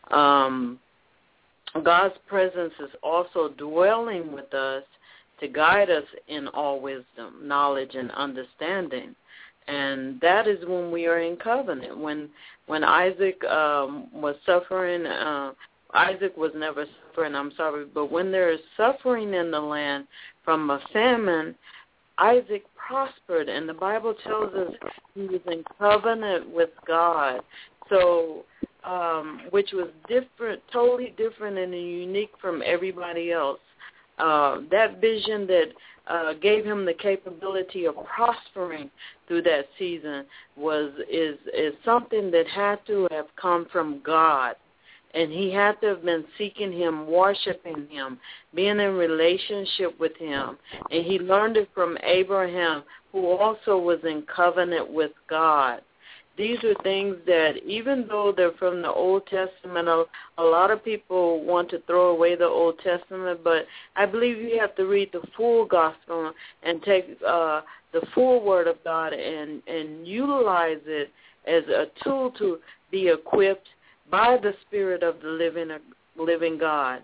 God's presence is also dwelling with us to guide us in all wisdom, knowledge, and understanding. And that is when we are in covenant. When Isaac was suffering, Isaac was never suffering, but when there is suffering in the land from a famine, Isaac prospered, and the Bible tells us he was in covenant with God. So, which was different, totally different and unique from everybody else. That vision that gave him the capability of prospering through that season is something that had to have come from God. And he had to have been seeking Him, worshiping Him, being in relationship with Him. And he learned it from Abraham, who also was in covenant with God. These are things that, even though they're from the Old Testament, a lot of people want to throw away the Old Testament, but I believe you have to read the full gospel and take the full Word of God and utilize it as a tool to be equipped by the Spirit of the living God.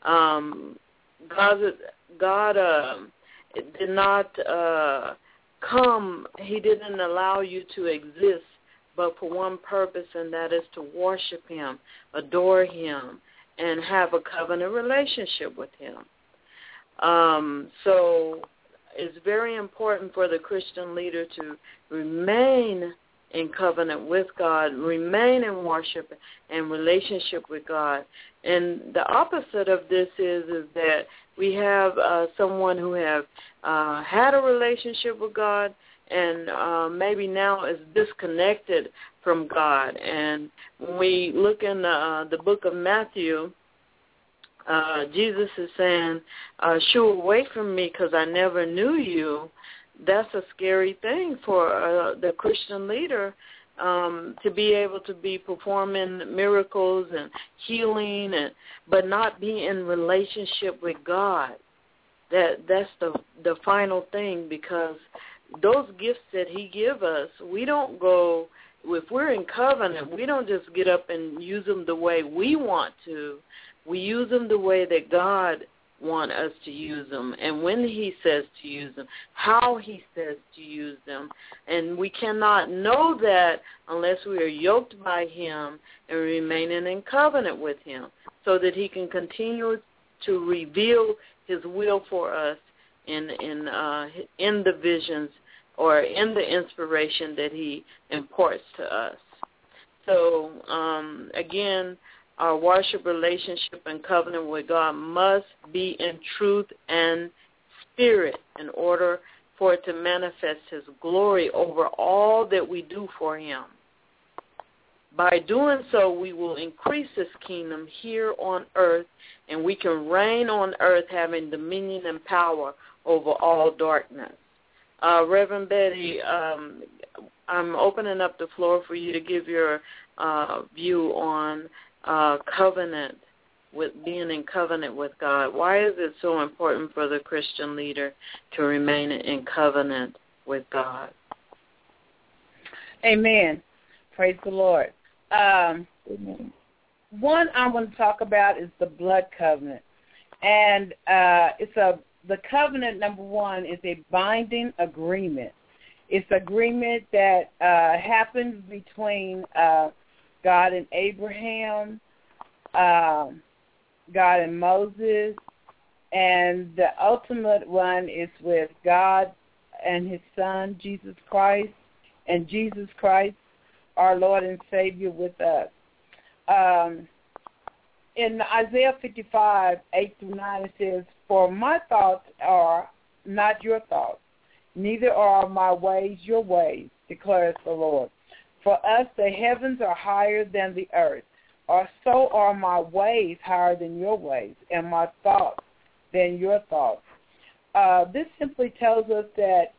God did not come, He didn't allow you to exist, but for one purpose, and that is to worship Him, adore Him, and have a covenant relationship with Him. So it's very important for the Christian leader to remain in covenant with God, remain in worship and relationship with God. And the opposite of this is that we have someone who have had a relationship with God and maybe now is disconnected from God. And when we look in the book of Matthew, Jesus is saying, "Shoo away from me because I never knew you." That's a scary thing for the Christian leader to be able to be performing miracles and healing, but not be in relationship with God. That's the final thing, because those gifts that He give us, we don't go, if we're in covenant, we don't just get up and use them the way we want to. We use them the way that God want us to use them, and when he says to use them, how he says to use them. And we cannot know that unless we are yoked by him and remaining in covenant with him, so that he can continue to reveal his will for us in the visions or in the inspiration that he imparts to us. So, again, our worship relationship and covenant with God must be in truth and spirit in order for it to manifest his glory over all that we do for him. By doing so, we will increase his kingdom here on earth, and we can reign on earth having dominion and power over all darkness. Reverend Betty, I'm opening up the floor for you to give your view on covenant, with being in covenant with God. Why is it so important for the Christian leader to remain in covenant with God? Amen. Praise the Lord. One I want to talk about is the blood covenant. And the covenant, number one, is a binding agreement. It's agreement that happens between God and Abraham, God and Moses, and the ultimate one is with God and his Son, Jesus Christ, and Jesus Christ, our Lord and Savior, with us. In Isaiah 55, 8-9, it says, "For my thoughts are not your thoughts, neither are my ways your ways, declares the Lord. For us the heavens are higher than the earth, or so are my ways higher than your ways, and my thoughts than your thoughts." This simply tells us that,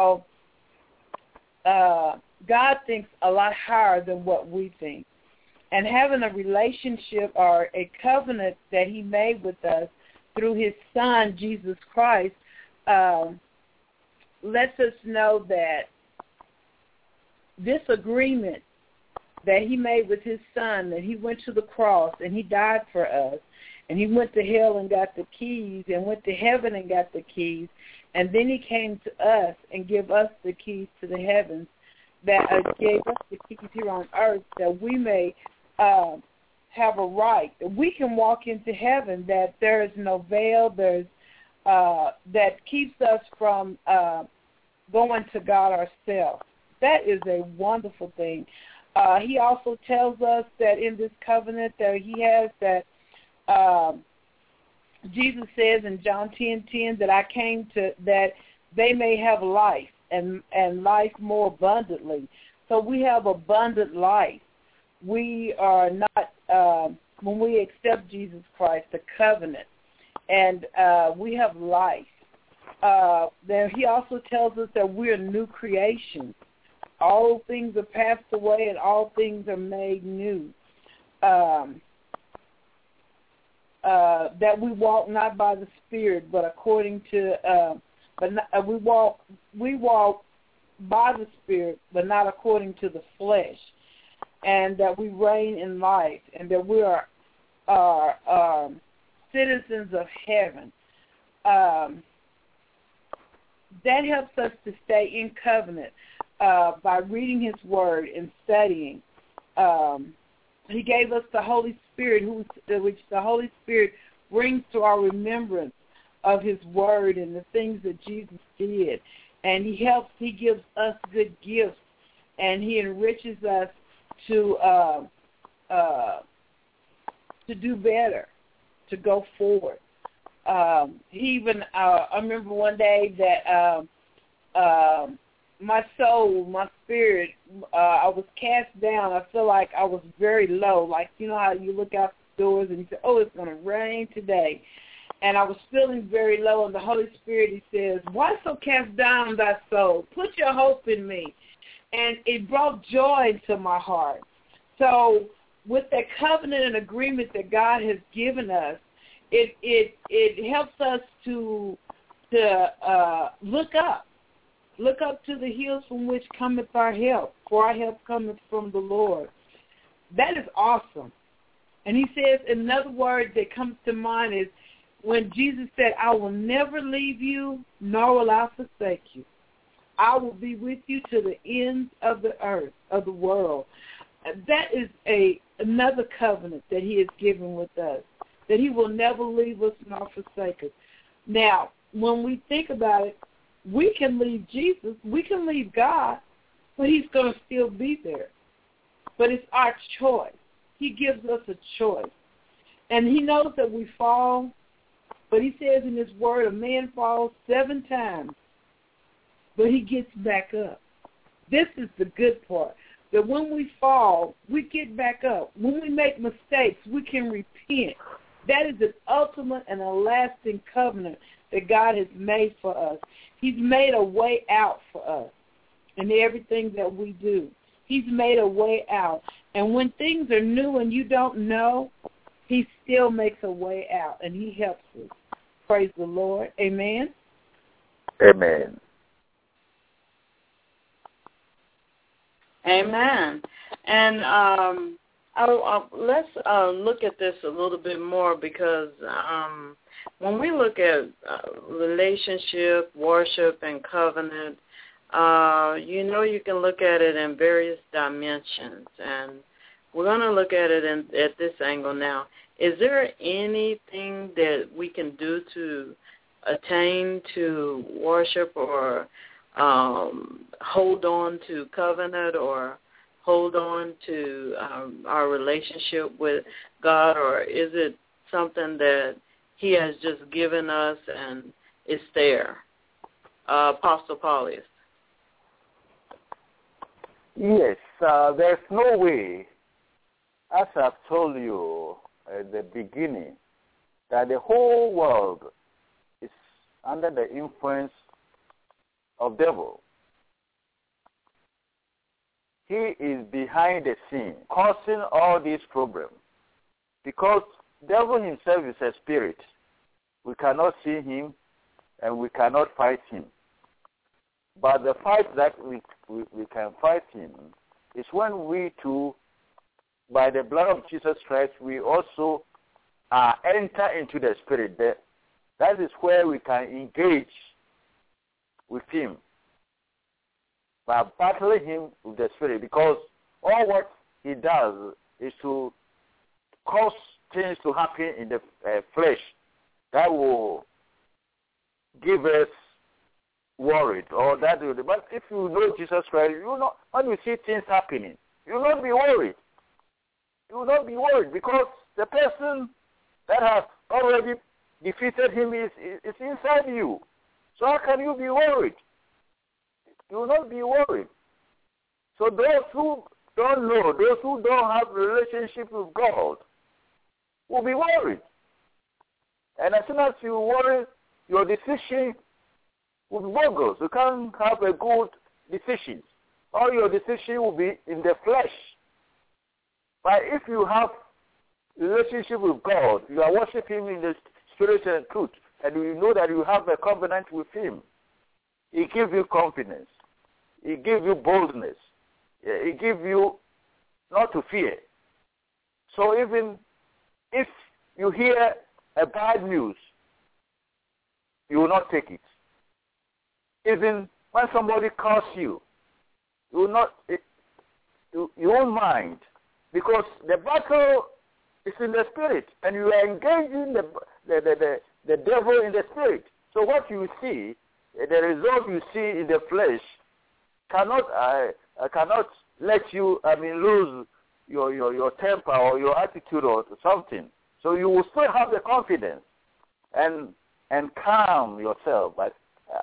God thinks a lot higher than what we think. And having a relationship or a covenant that he made with us through his Son, Jesus Christ, lets us know that this agreement that he made with his Son, that he went to the cross and he died for us, and he went to hell and got the keys, and went to heaven and got the keys, and then he came to us and gave us the keys to the heavens, that gave us the keys here on earth, that we may have a right, that we can walk into heaven, that there is no veil, that keeps us from going to God ourselves. That is a wonderful thing. He also tells us that in this covenant that he has, that Jesus says in John 10:10 that I came to that they may have life and life more abundantly. So we have abundant life. We are not, when we accept Jesus Christ, the covenant, and we have life. Then he also tells us that we're new creations. All things are passed away and all things are made new. That we walk not by the Spirit, but according to, we walk by the Spirit, but not according to the flesh. And that we reign in life, and that we are citizens of heaven. That helps us to stay in covenant by reading his word and studying. He gave us the Holy Spirit, which the Holy Spirit brings to our remembrance of his word and the things that Jesus did. And he gives us good gifts, and he enriches us to do better, to go forward. He even, I remember one day that my soul, my spirit, I was cast down. I feel like I was very low. Like, you know how you look out the doors and you say, oh, it's going to rain today. And I was feeling very low, and the Holy Spirit, he says, why so cast down thy soul? Put your hope in me. And it brought joy into my heart. So with that covenant and agreement that God has given us, it helps us to look up to the hills from which cometh our help, for our help cometh from the Lord. That is awesome. And he says, another word that comes to mind is when Jesus said, I will never leave you, nor will I forsake you. I will be with you to the ends of the earth, of the world. That is another covenant that he has given with us, that he will never leave us nor forsake us. Now, when we think about it, we can leave Jesus, we can leave God, but he's going to still be there. But it's our choice. He gives us a choice. And he knows that we fall, but he says in his word, a man falls 7 times, but he gets back up. This is the good part, that when we fall, we get back up. When we make mistakes, we can repent. That is an ultimate and a lasting covenant that God has made for us. He's made a way out for us in everything that we do. He's made a way out. And when things are new and you don't know, he still makes a way out, and he helps us. Praise the Lord. Amen. Amen. Amen. And let's look at this a little bit more, because when we look at relationship, worship, and covenant, you can look at it in various dimensions. And we're going to look at it at this angle now. Is there anything that we can do to attain to worship or hold on to covenant or hold on to our relationship with God, or is it something that he has just given us and it's there? Apostle Paulius. Yes, there's no way, as I've told you at the beginning, that the whole world is under the influence of devil. He is behind the scene, causing all these problems. Because devil himself is a spirit. We cannot see him and we cannot fight him. But the fight that we can fight him is when we too, by the blood of Jesus Christ, we also enter into the spirit. That is where we can engage with him by battling him with the spirit, because all what he does is to cause things to happen in the flesh that will give us worried, or that will. But if you know Jesus Christ, you know when you see things happening, you will not be worried. You will not be worried, because the person that has already defeated him is inside you. So how can you be worried? You will not be worried. So those who don't know, those who don't have a relationship with God, will be worried. And as soon as you worry, your decision will be bogus. You can't have a good decision. All your decision will be in the flesh. But if you have a relationship with God, you are worshiping him in the spirit and truth, and you know that you have a covenant with him, he gives you confidence. He gives you boldness. He gives you not to fear. So even if you hear a bad news, you will not take it. Even when somebody calls you, you won't mind, because the battle is in the spirit, and you are engaging the devil in the spirit. So what you see, the result you see in the flesh, cannot let you lose your temper or your attitude or something. So you will still have the confidence and calm yourself, but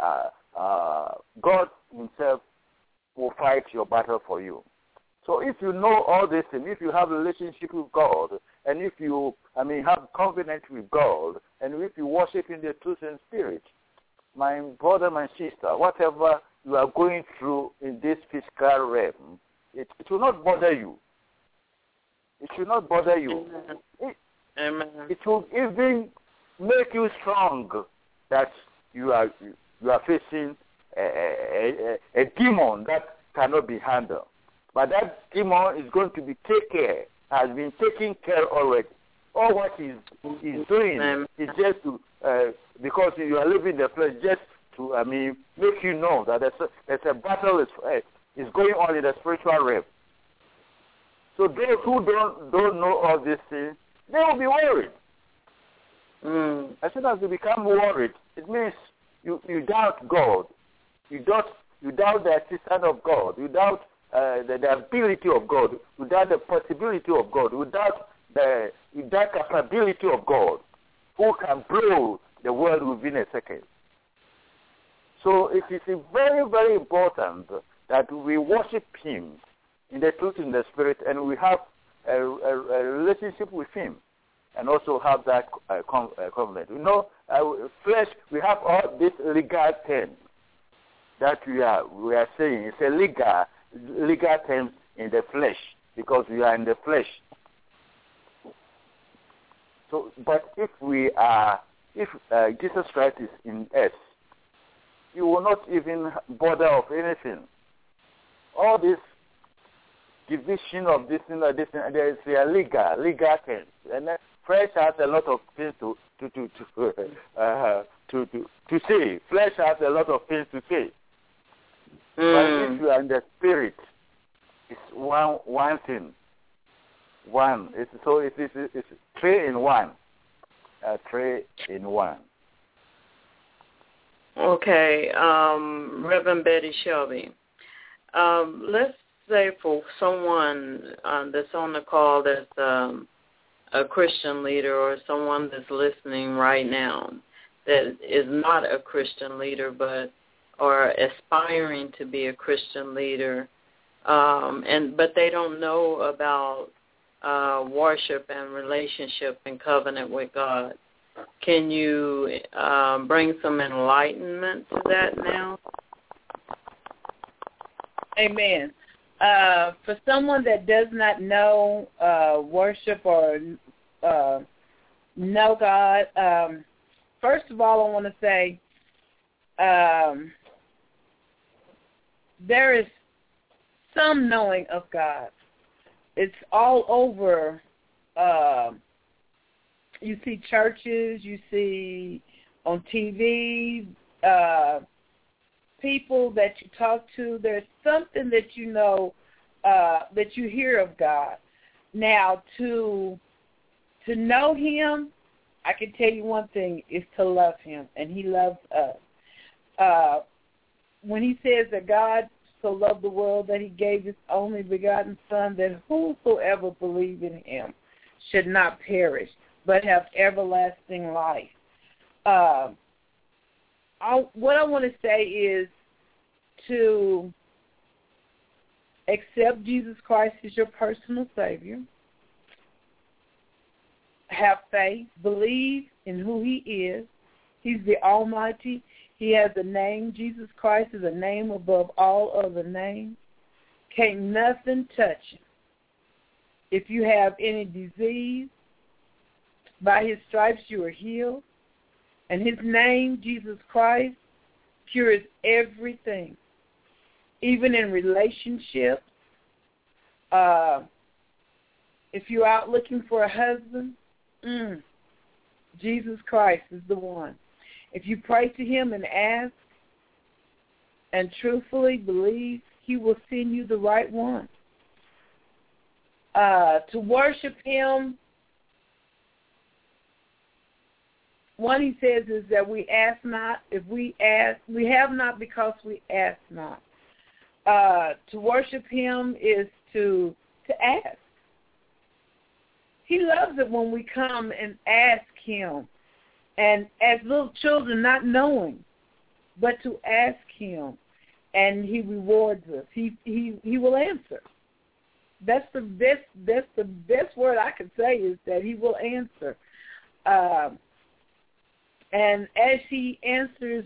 God himself will fight your battle for you. So if you know all this, and if you have a relationship with God, and if you have confidence with God, and if you worship in the truth and spirit, my brother, my sister, whatever you are going through in this physical realm, it will not bother you. It should not bother you. Amen. It will even make you strong that you are facing a demon that cannot be handled. But that demon is going to be has been taken care already. all what he's doing is just to, because you are living the flesh, just to, make you know that there's a battle is going on in the spiritual realm. So those who don't know all these things, they will be worried. As soon as you become worried, it means you doubt God. You doubt the existence of God. You doubt the ability of God. You doubt the possibility of God. You doubt the capability of God, who can blow the world within a second. So it is very, very important that we worship Him in the truth, in the Spirit, and we have a relationship with Him, and also have that covenant. Flesh, we have all these legal terms that we are saying. It's a legal terms in the flesh, because we are in the flesh. So, but if Jesus Christ is in us, you will not even bother of anything. All this division of this and this, and there is a legal terms, and then flesh has a lot of things to say. Flesh has a lot of things to say. But if you are in the Spirit, it's one thing. One. It's 3 in 1. 3 in 1. Okay, Reverend Betty Shelby. Let's say for someone that's on the call that's a Christian leader, or someone that's listening right now that is not a Christian leader or aspiring to be a Christian leader, but they don't know about worship and relationship and covenant with God. Can you bring some enlightenment to that now? Amen. For someone that does not know worship or know God, first of all, I want to say there is some knowing of God. It's all over. You see churches, you see on TV, people that you talk to. There's something that you know, that you hear of God. Now, to know Him, I can tell you one thing, is to love Him, and He loves us. When He says that God so loved the world that He gave His only begotten Son, that whosoever believe in Him should not perish, but have everlasting life. What I want to say is to accept Jesus Christ as your personal Savior, have faith, believe in who He is. He's the Almighty. He has a name. Jesus Christ is a name above all other names. Can't nothing touch Him. If you have any disease, by His stripes you are healed. And His name, Jesus Christ, cures everything, even in relationships. If you're out looking for a husband, Jesus Christ is the one. If you pray to Him and ask and truthfully believe, He will send you the right one. To worship Him, one He says is that we ask not. If we ask, we have not because we ask not. To worship Him is to ask. He loves it when we come and ask Him. And as little children, not knowing, but to ask Him, and He rewards us. He will answer. That's the best word I could say, is that He will answer. And as He answers,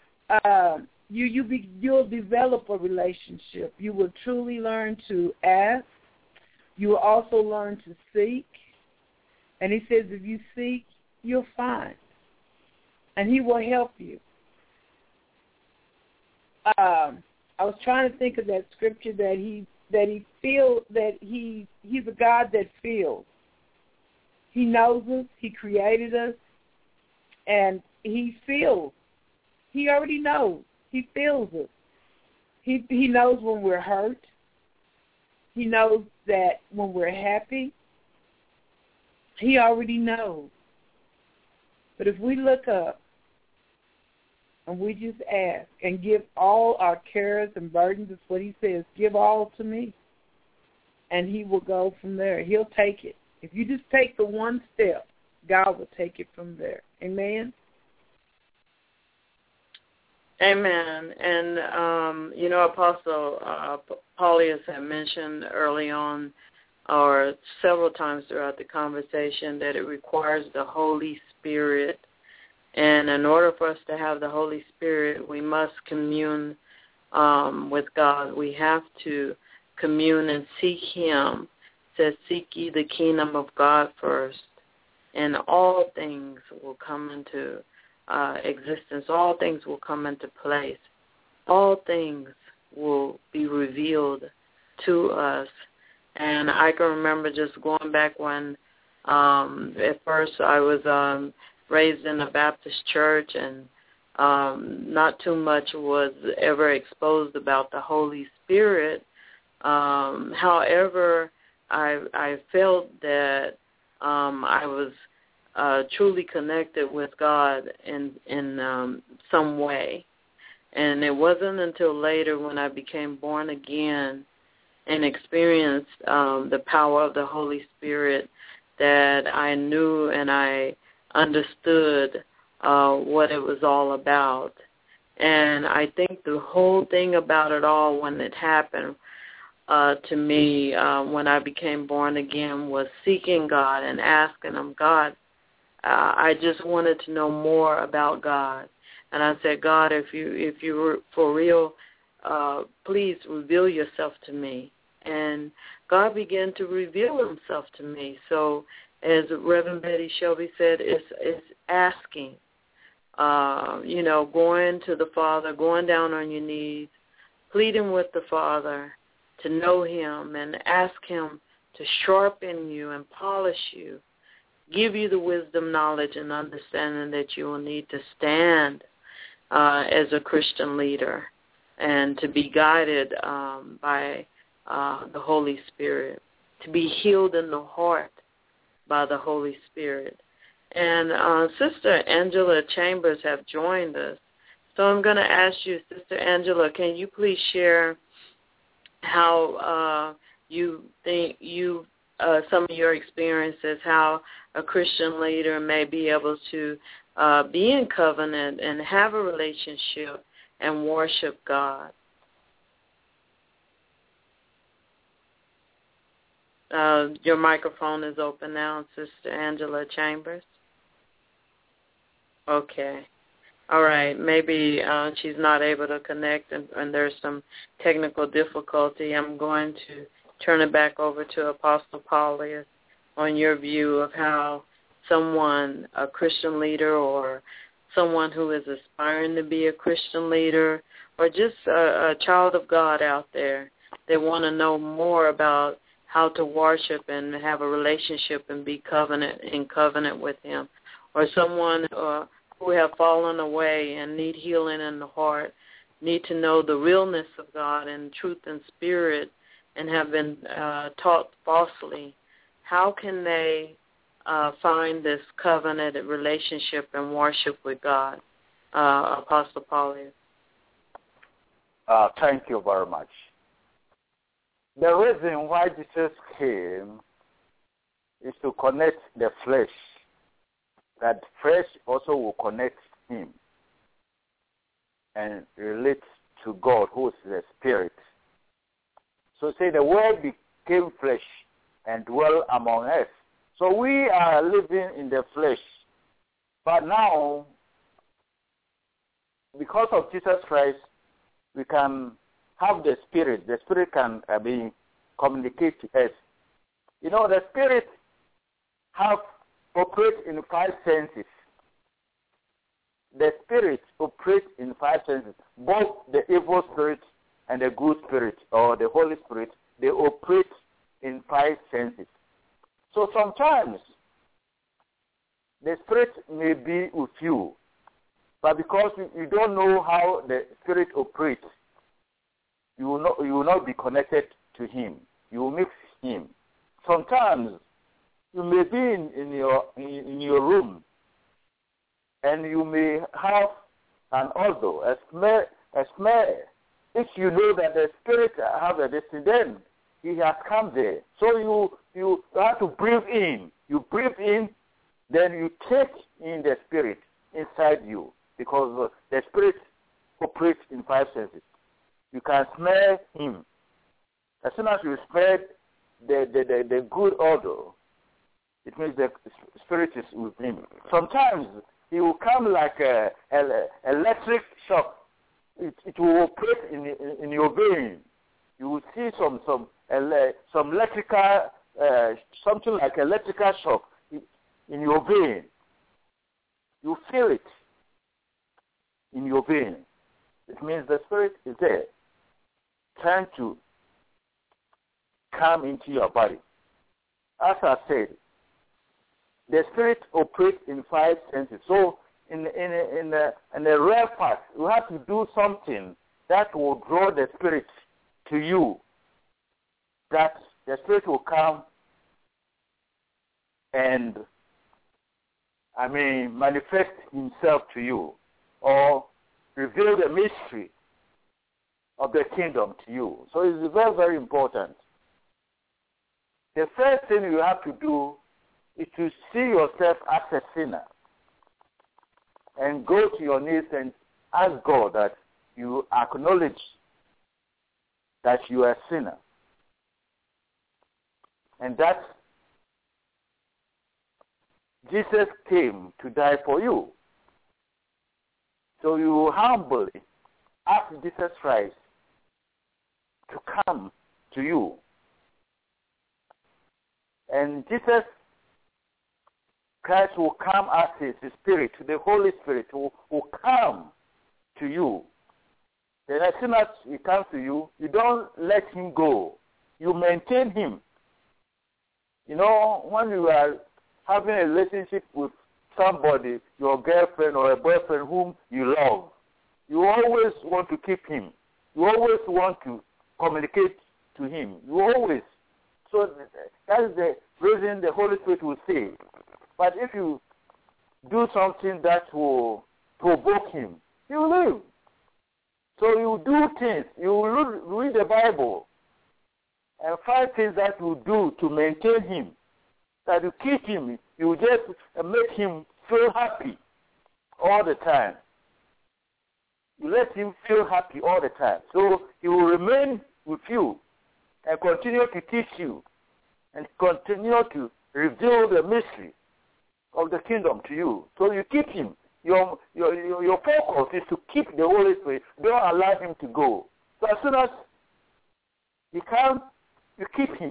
you'll develop a relationship. You will truly learn to ask. You will also learn to seek. And He says, if you seek, you'll find. And He will help you. I was trying to think of that scripture that He's a God that feels. He knows us. He created us. And he feels. He already knows. He feels us. He knows when we're hurt. He knows that when we're happy. He already knows. But if we look up and we just ask and give all our cares and burdens, is what he says, give all to me. And he will go from there. He'll take it. If you just take the one step, God will take it from there. Amen? Amen. And, Apostle Paulius had mentioned early on, or several times throughout the conversation, that it requires the Holy Spirit. And in order for us to have the Holy Spirit, we must commune with God. We have to commune and seek him. It says, seek ye the kingdom of God first, and all things will come into existence. All things will come into place. All things will be revealed to us. And I can remember just going back when at first I was raised in a Baptist church, and not too much was ever exposed about the Holy Spirit. However, I felt that I was truly connected with God in some way. And it wasn't until later when I became born again and experienced the power of the Holy Spirit that I knew and I understood what it was all about. And I think the whole thing about it all, when it happened to me, when I became born again, was seeking God and asking him, God, I just wanted to know more about God. And I said, God, if you were for real, please reveal yourself to me. And God began to reveal himself to me. So as Reverend Betty Shelby said, it's asking, going to the Father, going down on your knees, pleading with the Father to know him and ask him to sharpen you and polish you, give you the wisdom, knowledge, and understanding that you will need to stand as a Christian leader and to be guided by the Holy Spirit, to be healed in the heart by the Holy Spirit. And Sister Angela Chambers have joined us. So I'm going to ask you, Sister Angela, can you please share how you think some of your experiences, how a Christian leader may be able to be in covenant and have a relationship and worship God? Your microphone is open now, Sister Angela Chambers. Okay. All right. Maybe she's not able to connect and there's some technical difficulty. I'm going to turn it back over to Apostle Paulius on your view of how someone, a Christian leader or someone who is aspiring to be a Christian leader or just a child of God out there, they want to know more about how to worship and have a relationship and be in covenant with him, or someone who have fallen away and need healing in the heart, need to know the realness of God and truth and spirit and have been taught falsely. How can they find this covenanted relationship and worship with God? Apostle Paulius. Thank you very much. The reason why Jesus came is to connect the flesh, that flesh also will connect him and relate to God, who is the Spirit. So say the Word became flesh and dwelt among us. So we are living in the flesh. But now, because of Jesus Christ, we can have the Spirit. The Spirit can communicate to us. You know, the Spirit operates in 5 senses. The Spirit operates in 5 senses. Both the evil spirit and the good spirit, or the Holy Spirit, they operate in 5 senses. So sometimes the Spirit may be with you, but because you don't know how the Spirit operates, you will not be connected to Him. You will mix Him. Sometimes you may be in your room, and you may have an odor, a smell. If you know that the Spirit has a destiny, then He has come there. So you have to breathe in. You breathe in, then you take in the Spirit inside you, because the Spirit operates in 5 senses. You can smell Him. As soon as you smell the good odor, it means the Spirit is with Him. Sometimes He will come like an electric shock. It will operate in your vein. You will see some electrical, something like electrical shock in your vein. You feel it in your vein. It means the Spirit is there, trying to come into your body. As I said, the Spirit operates in 5 senses. So in the rare part, you have to do something that will draw the Spirit to you, that the Spirit will come and, manifest Himself to you, or reveal the mystery of the kingdom to you. So it's very, very important. The first thing you have to do is to see yourself as a sinner and go to your knees and ask God that you acknowledge that you are a sinner, and that Jesus came to die for you. So you humbly ask Jesus Christ to come to you. And Jesus Christ will come as His Spirit, the Holy Spirit will come to you. Then as soon as He comes to you, you don't let Him go. You maintain Him. You know, when you are having a relationship with somebody, your girlfriend or a boyfriend whom you love, you always want to keep him. You always want to communicate to him. You always. So that is the reason the Holy Spirit will say. But if you do something that will provoke him, he will leave. So you do things. You read the Bible and find things that you do to maintain him, that you keep him. You just make him feel happy all the time. You let him feel happy all the time. So he will remain with you and continue to teach you and continue to reveal the mystery of the kingdom to you. So you keep him. Your focus is to keep the Holy Spirit. Don't allow him to go. So as soon as he comes, you keep him.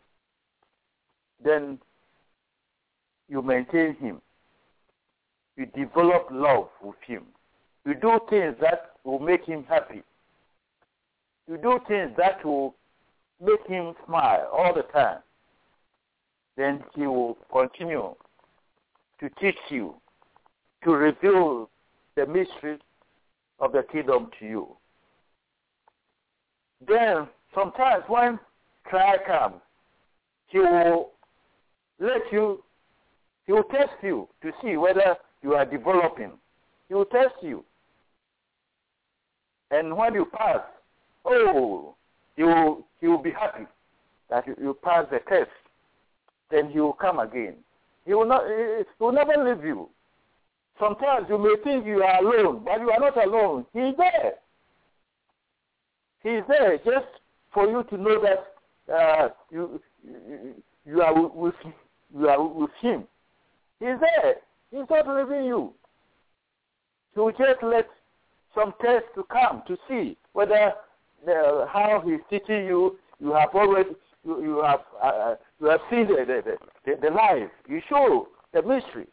Then you maintain him. You develop love with him. You do things that will make him happy. You do things that will make him smile all the time. Then he will continue to teach you, to reveal the mystery of the kingdom to you. Then sometimes when trial comes, he will test you to see whether you are developing. He will test you. And when you pass, he will be happy that you pass the test. Then he will come again. He will never leave you. Sometimes you may think you are alone, but you are not alone. He is there. He is there just for you to know that you are with him. He is there. He is not leaving you. He will just let some tests to come to see whether how he is teaching you. You have seen the life. You show the mystery.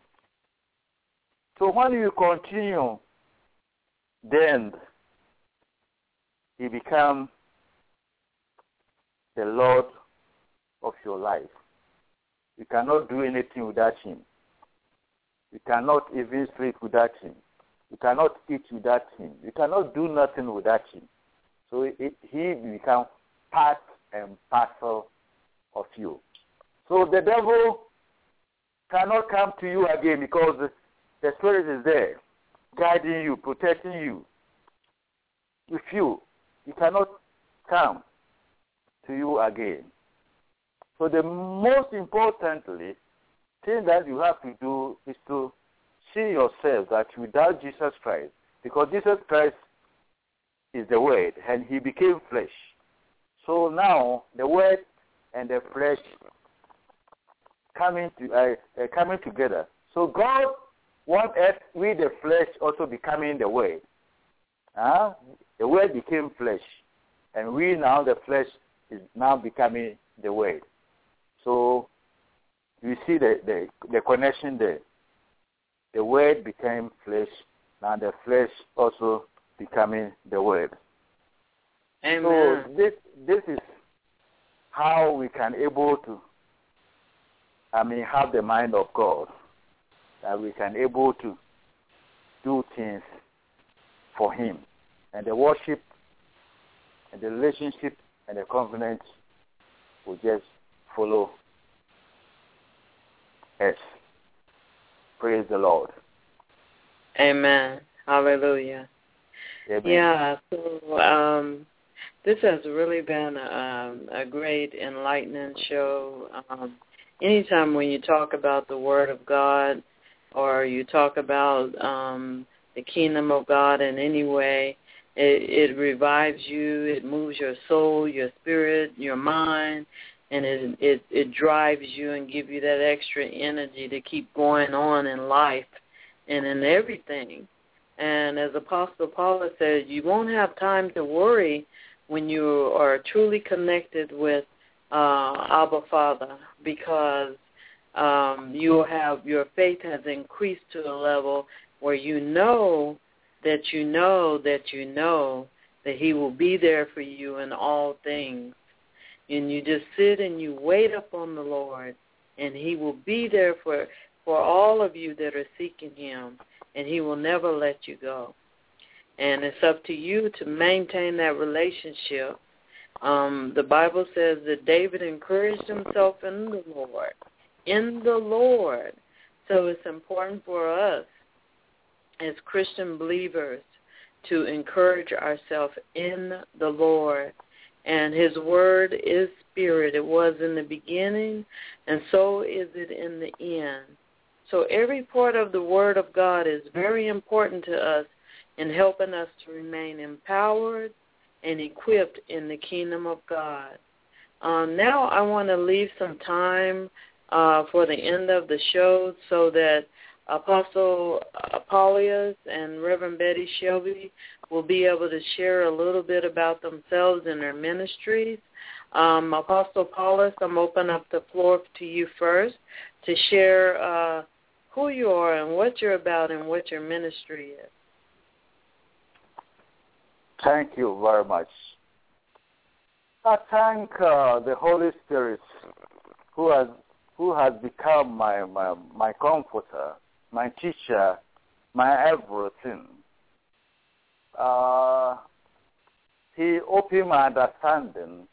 So when you continue, then he becomes the Lord of your life. You cannot do anything without him. You cannot even sleep without him. You cannot eat without him. You cannot do nothing without him. So he becomes part and parcel of you. So the devil cannot come to you again because the Spirit is there, guiding you, protecting you. With you, he cannot come to you again. So the most importantly thing that you have to do is to see yourself that without Jesus Christ, because Jesus Christ is the Word, and he became flesh. So now the Word and the flesh coming together. So God wants us, we the flesh, also becoming the Word. The Word became flesh, and we now, the flesh, is now becoming the Word. So you see the connection there. The Word became flesh, and the flesh also becoming the Word. Amen. So this is how we can able to, have the mind of God, that we can able to do things for him. And the worship and the relationship and the covenant will just follow us. Praise the Lord. Amen. Hallelujah. Amen. Yeah, so this has really been a great enlightening show. Anytime when you talk about the Word of God or you talk about the kingdom of God in any way, it revives you, it moves your soul, your spirit, your mind, and it drives you and gives you that extra energy to keep going on in life and in everything. And as Apostle Paula said, you won't have time to worry when you are truly connected with Abba Father, because your faith has increased to a level where you know that he will be there for you in all things. And you just sit and you wait upon the Lord, and he will be there for all of you that are seeking him, and he will never let you go. And it's up to you to maintain that relationship. The Bible says that David encouraged himself in the Lord. So it's important for us as Christian believers to encourage ourselves in the Lord. And his word is spirit. It was in the beginning, and so is it in the end. So every part of the word of God is very important to us in helping us to remain empowered and equipped in the kingdom of God. Now I want to leave some time for the end of the show so that Apostle Apollius and Reverend Betty Shelby will be able to share a little bit about themselves and their ministries. Apostle Apollius, I'm opening up the floor to you first to share who you are and what you're about and what your ministry is. Thank you very much. I thank the Holy Spirit who has become my comforter, my teacher, my everything. He opened my understanding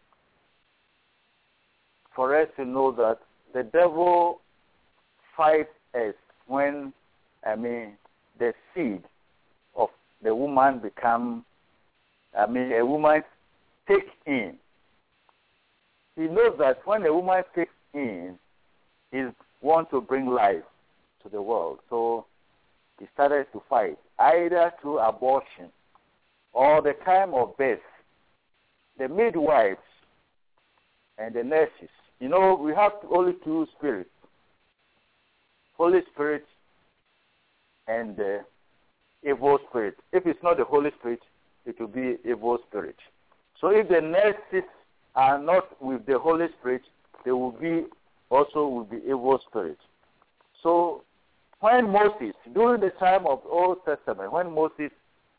for us to know that the devil fights us when, the seed of the woman become, a woman takes in. He knows that when a woman takes in, he wants to bring life to the world. So he started to fight, either through abortion or the time of birth. The midwives and the nurses. We have only two spirits, Holy Spirit and the evil spirit. If it's not the Holy Spirit, it will be evil spirit. So if the nurses are not with the Holy Spirit, they will be also with the evil spirit. So when Moses, during the time of the Old Testament, when Moses,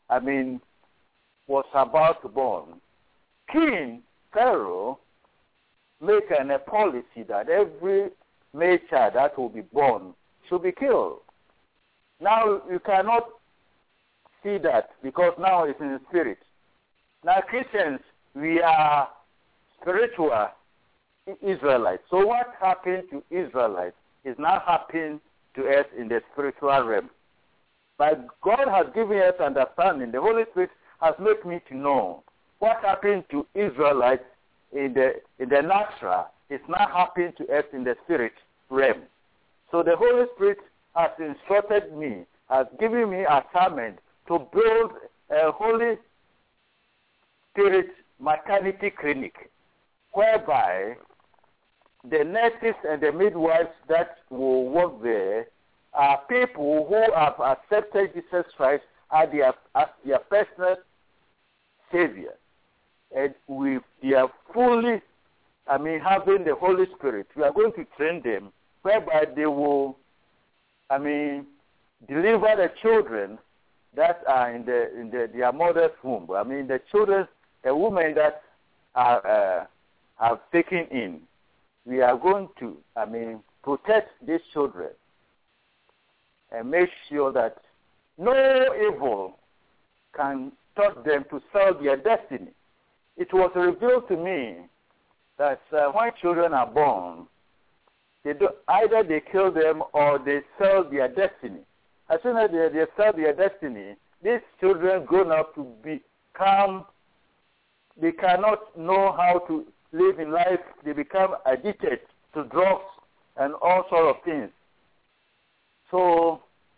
was about to born, King Pharaoh make a policy that every male child that will be born should be killed. Now you cannot see that because now it's in the spirit. Now Christians, we are spiritual Israelites. So what happened to Israelites is now happening to us in the spiritual realm. But God has given us understanding. The Holy Spirit has made me to know what happened to Israelites in the natural is now happening to us in the spirit realm. So the Holy Spirit has instructed me, has given me assignment to build a Holy Spirit maternity clinic, whereby the nurses and the midwives that will work there are people who have accepted Jesus Christ as their personal Savior. And they are fully, having the Holy Spirit. We are going to train them, whereby they will, deliver the children that are in their mother's womb. The children, the women that are taken in. We are going to, protect these children and make sure that no evil can touch them to sell their destiny. It was revealed to me that when children are born, either they kill them or they sell their destiny. As soon as they sell their destiny, these children grown up to become, they cannot know how to live in life. They become addicted to drugs and all sorts of things. So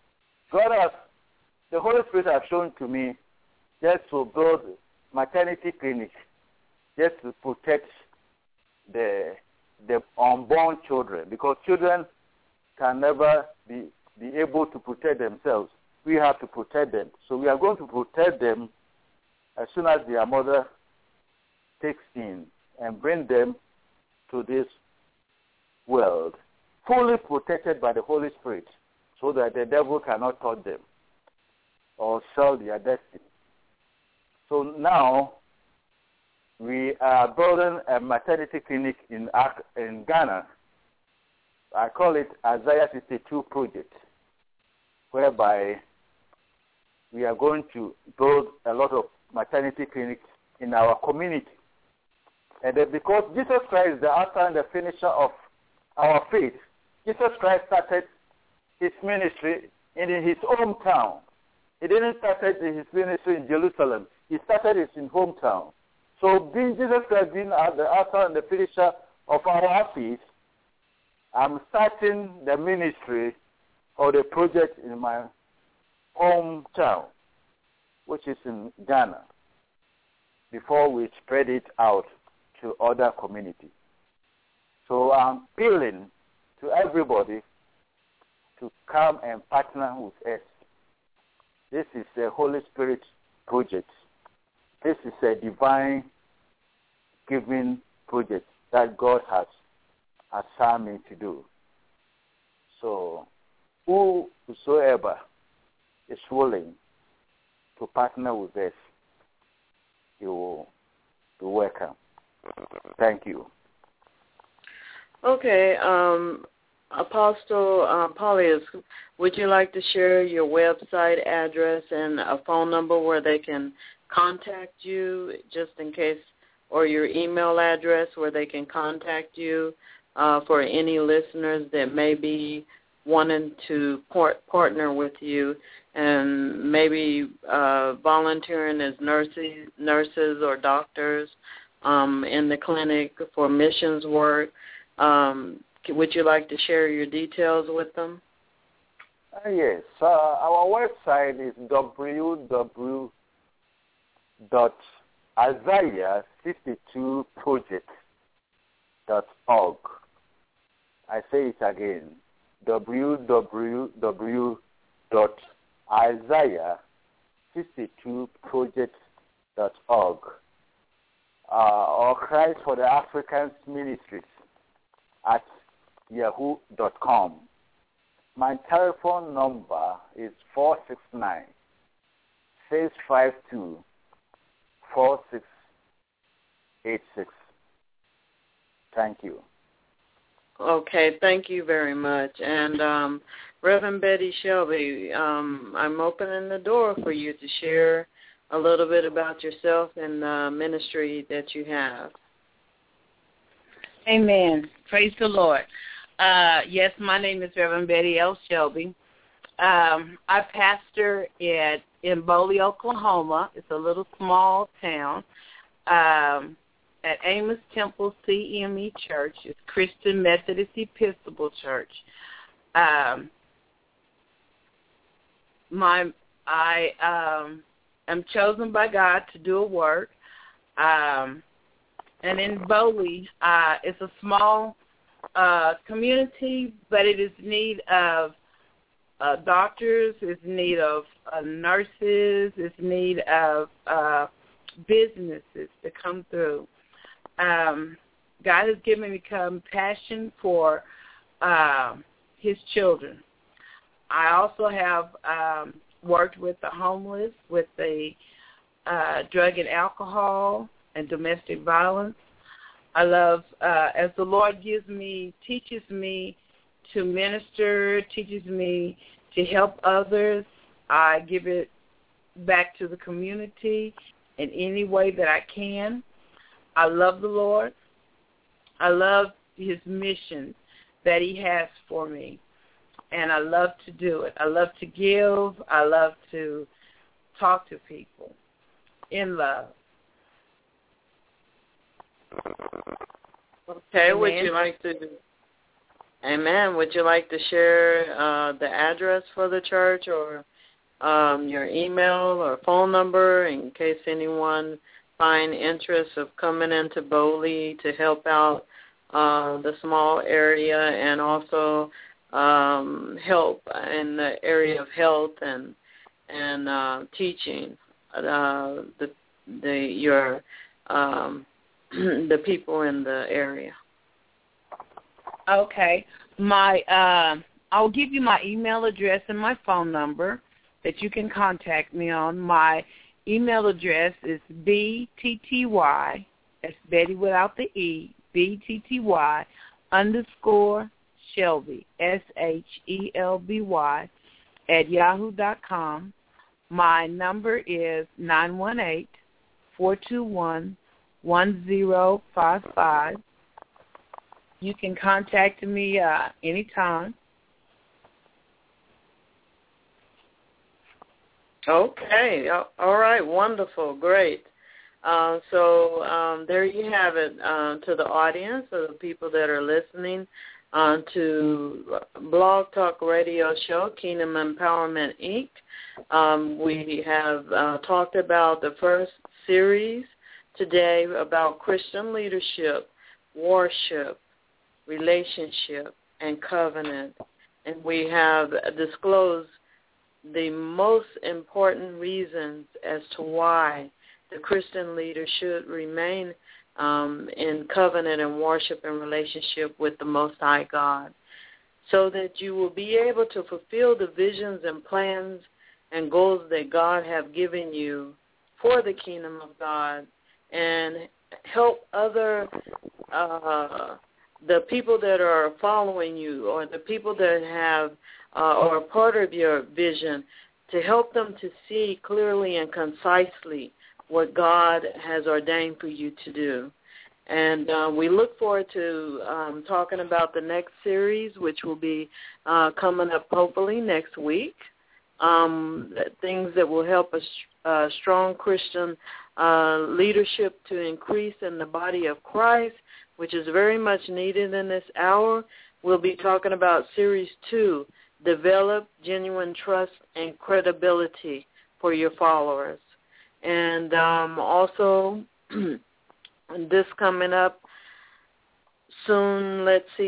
the Holy Spirit has shown to me just to build maternity clinic, just to protect the unborn children, because children can never be able to protect themselves. We have to protect them. So we are going to protect them as soon as their mother takes in and bring them to this world, fully protected by the Holy Spirit, so that the devil cannot touch them or sell their destiny. So now we are building a maternity clinic in Ghana. I call it Isaiah 62 Project, whereby we are going to build a lot of maternity clinics in our community. And because Jesus Christ is the author and the finisher of our faith, Jesus Christ started his ministry in his hometown. He didn't start his ministry in Jerusalem. He started it in hometown. So Jesus Christ being the author and the finisher of our faith, I'm starting the ministry or the project in my hometown, which is in Ghana, before we spread it out to other communities. So I'm appealing to everybody to come and partner with us. This is a Holy Spirit project. This is a divine giving project that God has assigned me to do. So whosoever is willing to partner with us, you will be welcome. Thank you. Okay, Apostle Paulius, would you like to share your website address and a phone number where they can contact you, just in case, or your email address where they can contact you for any listeners that may be wanting to partner with you and maybe volunteering as nurses or doctors in the clinic for missions work? Would you like to share your details with them? Yes. Our website is www.isaiah62project.org. I say it again, www.isaiah62project.org. Or Christ for the Africans Ministries at yahoo.com. My telephone number is 469-652-4686. Thank you. Okay, thank you very much. And Reverend Betty Shelby, I'm opening the door for you to share a little bit about yourself and the ministry that you have. Amen. Praise the Lord. Yes, my name is Reverend Betty L. Shelby. I pastor in Boley, Oklahoma. It's a little small town. At Amos Temple CME Church. It's Christian Methodist Episcopal Church. I am chosen by God to do a work. And in Boley, it's a small community, but it is in need of doctors, it's in need of nurses, it's in need of businesses to come through. God has given me compassion for his children. I also have worked with the homeless, with the drug and alcohol and domestic violence. I love, as the Lord teaches me to minister, teaches me to help others, I give it back to the community in any way that I can. I love the Lord. I love his mission that he has for me, and I love to do it. I love to give. I love to talk to people in love. Okay, Amen. would you like to share the address for the church or your email or phone number in case anyone find interest of coming into Boley to help out the small area and also help in the area of health and teaching the people in the area? Okay. I'll give you my email address and my phone number that you can contact me on. My email address is BTTY, that's Betty without the E, BTTY _Shelby, SHELBY @yahoo.com. My number is 918-421-1055. You can contact me anytime. Okay. All right. Wonderful. Great. So there you have it to the audience, or the people that are listening to Blog Talk Radio Show, Kingdom Empowerment, Inc. We have talked about the first series today about Christian leadership, worship, relationship, and covenant. And we have disclosed the most important reasons as to why the Christian leader should remain in covenant and worship and relationship with the Most High God, so that you will be able to fulfill the visions and plans and goals that God have given you for the kingdom of God, and help other the people that are following you, or the people that have or are part of your vision, to help them to see clearly and concisely what God has ordained for you to do. And we look forward to talking about the next series, which will be coming up hopefully next week, things that will help a strong Christian leadership to increase in the body of Christ, which is very much needed in this hour. We'll be talking about Series 2, Develop Genuine Trust and Credibility for Your Followers. And also, this coming up soon, let's see,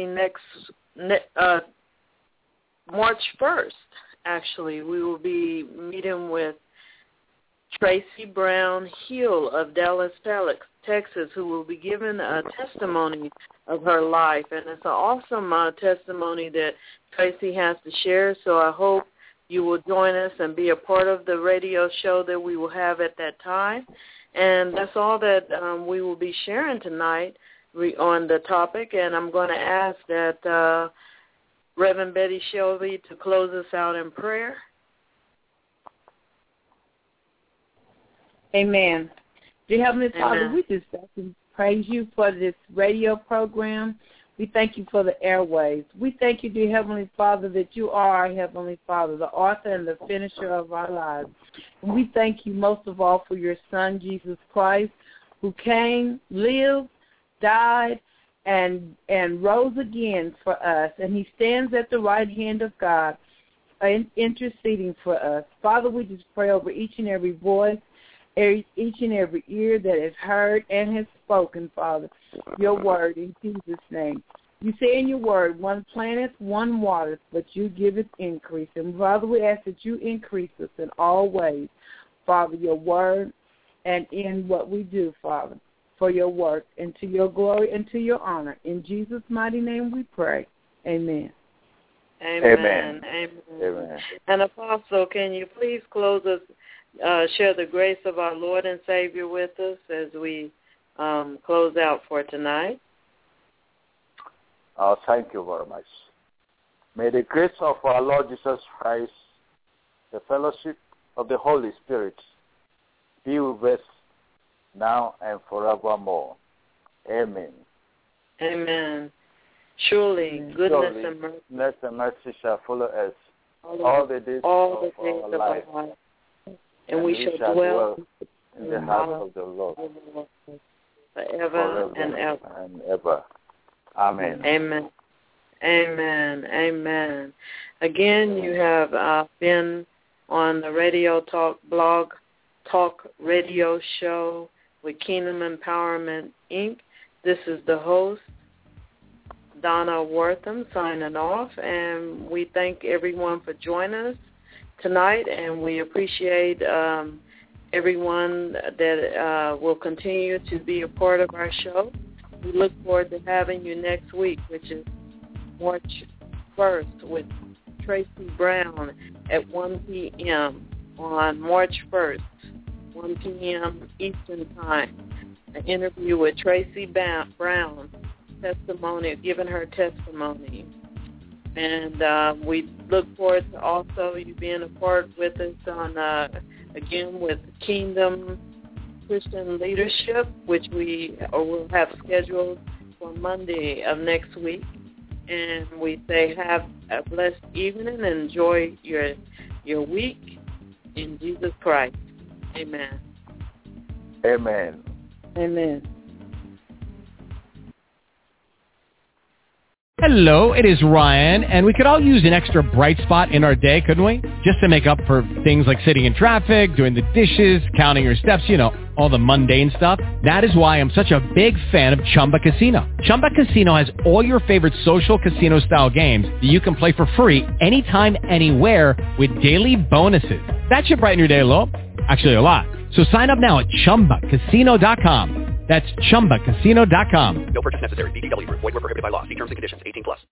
March 1st, actually, we will be meeting with Tracy Brown Hill of Dallas, Texas, who will be giving a testimony of her life. And it's an awesome testimony that Tracy has to share, so I hope you will join us and be a part of the radio show that we will have at that time. And that's all that we will be sharing tonight. on the topic, and I'm going to ask that Reverend Betty Shelby to close us out in prayer. Amen. Dear Heavenly Father, Amen. we just thank and praise you for this radio program. We thank you for the airwaves. We thank you, dear Heavenly Father, that you are our Heavenly Father, the author and the finisher of our lives. And we thank you most of all for your Son, Jesus Christ, who came, lived, died, and rose again for us. And he stands at the right hand of God, interceding for us. Father, we just pray over each and every voice, each and every ear that has heard and has spoken, Father, your word in Jesus' name. You say in your word, one planteth, one watereth, but you giveth increase. And, Father, we ask that you increase us in all ways, Father, your word and in what we do, Father, for your work and to your glory and to your honor. In Jesus' mighty name we pray. Amen. Amen. Amen. Amen. And Apostle, can you please close us, share the grace of our Lord and Savior with us as we close out for tonight? Thank you very much. May the grace of our Lord Jesus Christ, the fellowship of the Holy Spirit, be with us now and forevermore. Amen. Amen. Surely, goodness and mercy shall follow us all the days of our life. And we shall dwell in the house of the Lord forever and ever. Amen. Amen. Amen. Amen. Again, you have been on the Radio Talk Blog Talk Radio Show with Kingdom Empowerment, Inc. This is the host, Donna Wortham, signing off, and we thank everyone for joining us tonight, and we appreciate everyone that will continue to be a part of our show. We look forward to having you next week, which is March 1st, with Tracy Brown at 1 p.m. on March 1st, 1 p.m. Eastern Time. An interview with Tracy Brown, testimony, giving her testimony. And we look forward to also you being a part with us on, again, with Kingdom Christian Leadership, which we will have scheduled for Monday of next week. And we say have a blessed evening and enjoy your week in Jesus Christ. Amen. Amen. Amen. Hello, it is Ryan, and we could all use an extra bright spot in our day, couldn't we? Just to make up for things like sitting in traffic, doing the dishes, counting your steps, all the mundane stuff. That is why I'm such a big fan of Chumba Casino. Chumba Casino has all your favorite social casino-style games that you can play for free anytime, anywhere with daily bonuses. That should brighten your day a little. Actually, a lot. So sign up now at ChumbaCasino.com. That's ChumbaCasino.com. No purchase necessary. VGW Group. Void where prohibited by law. See terms and conditions. 18+.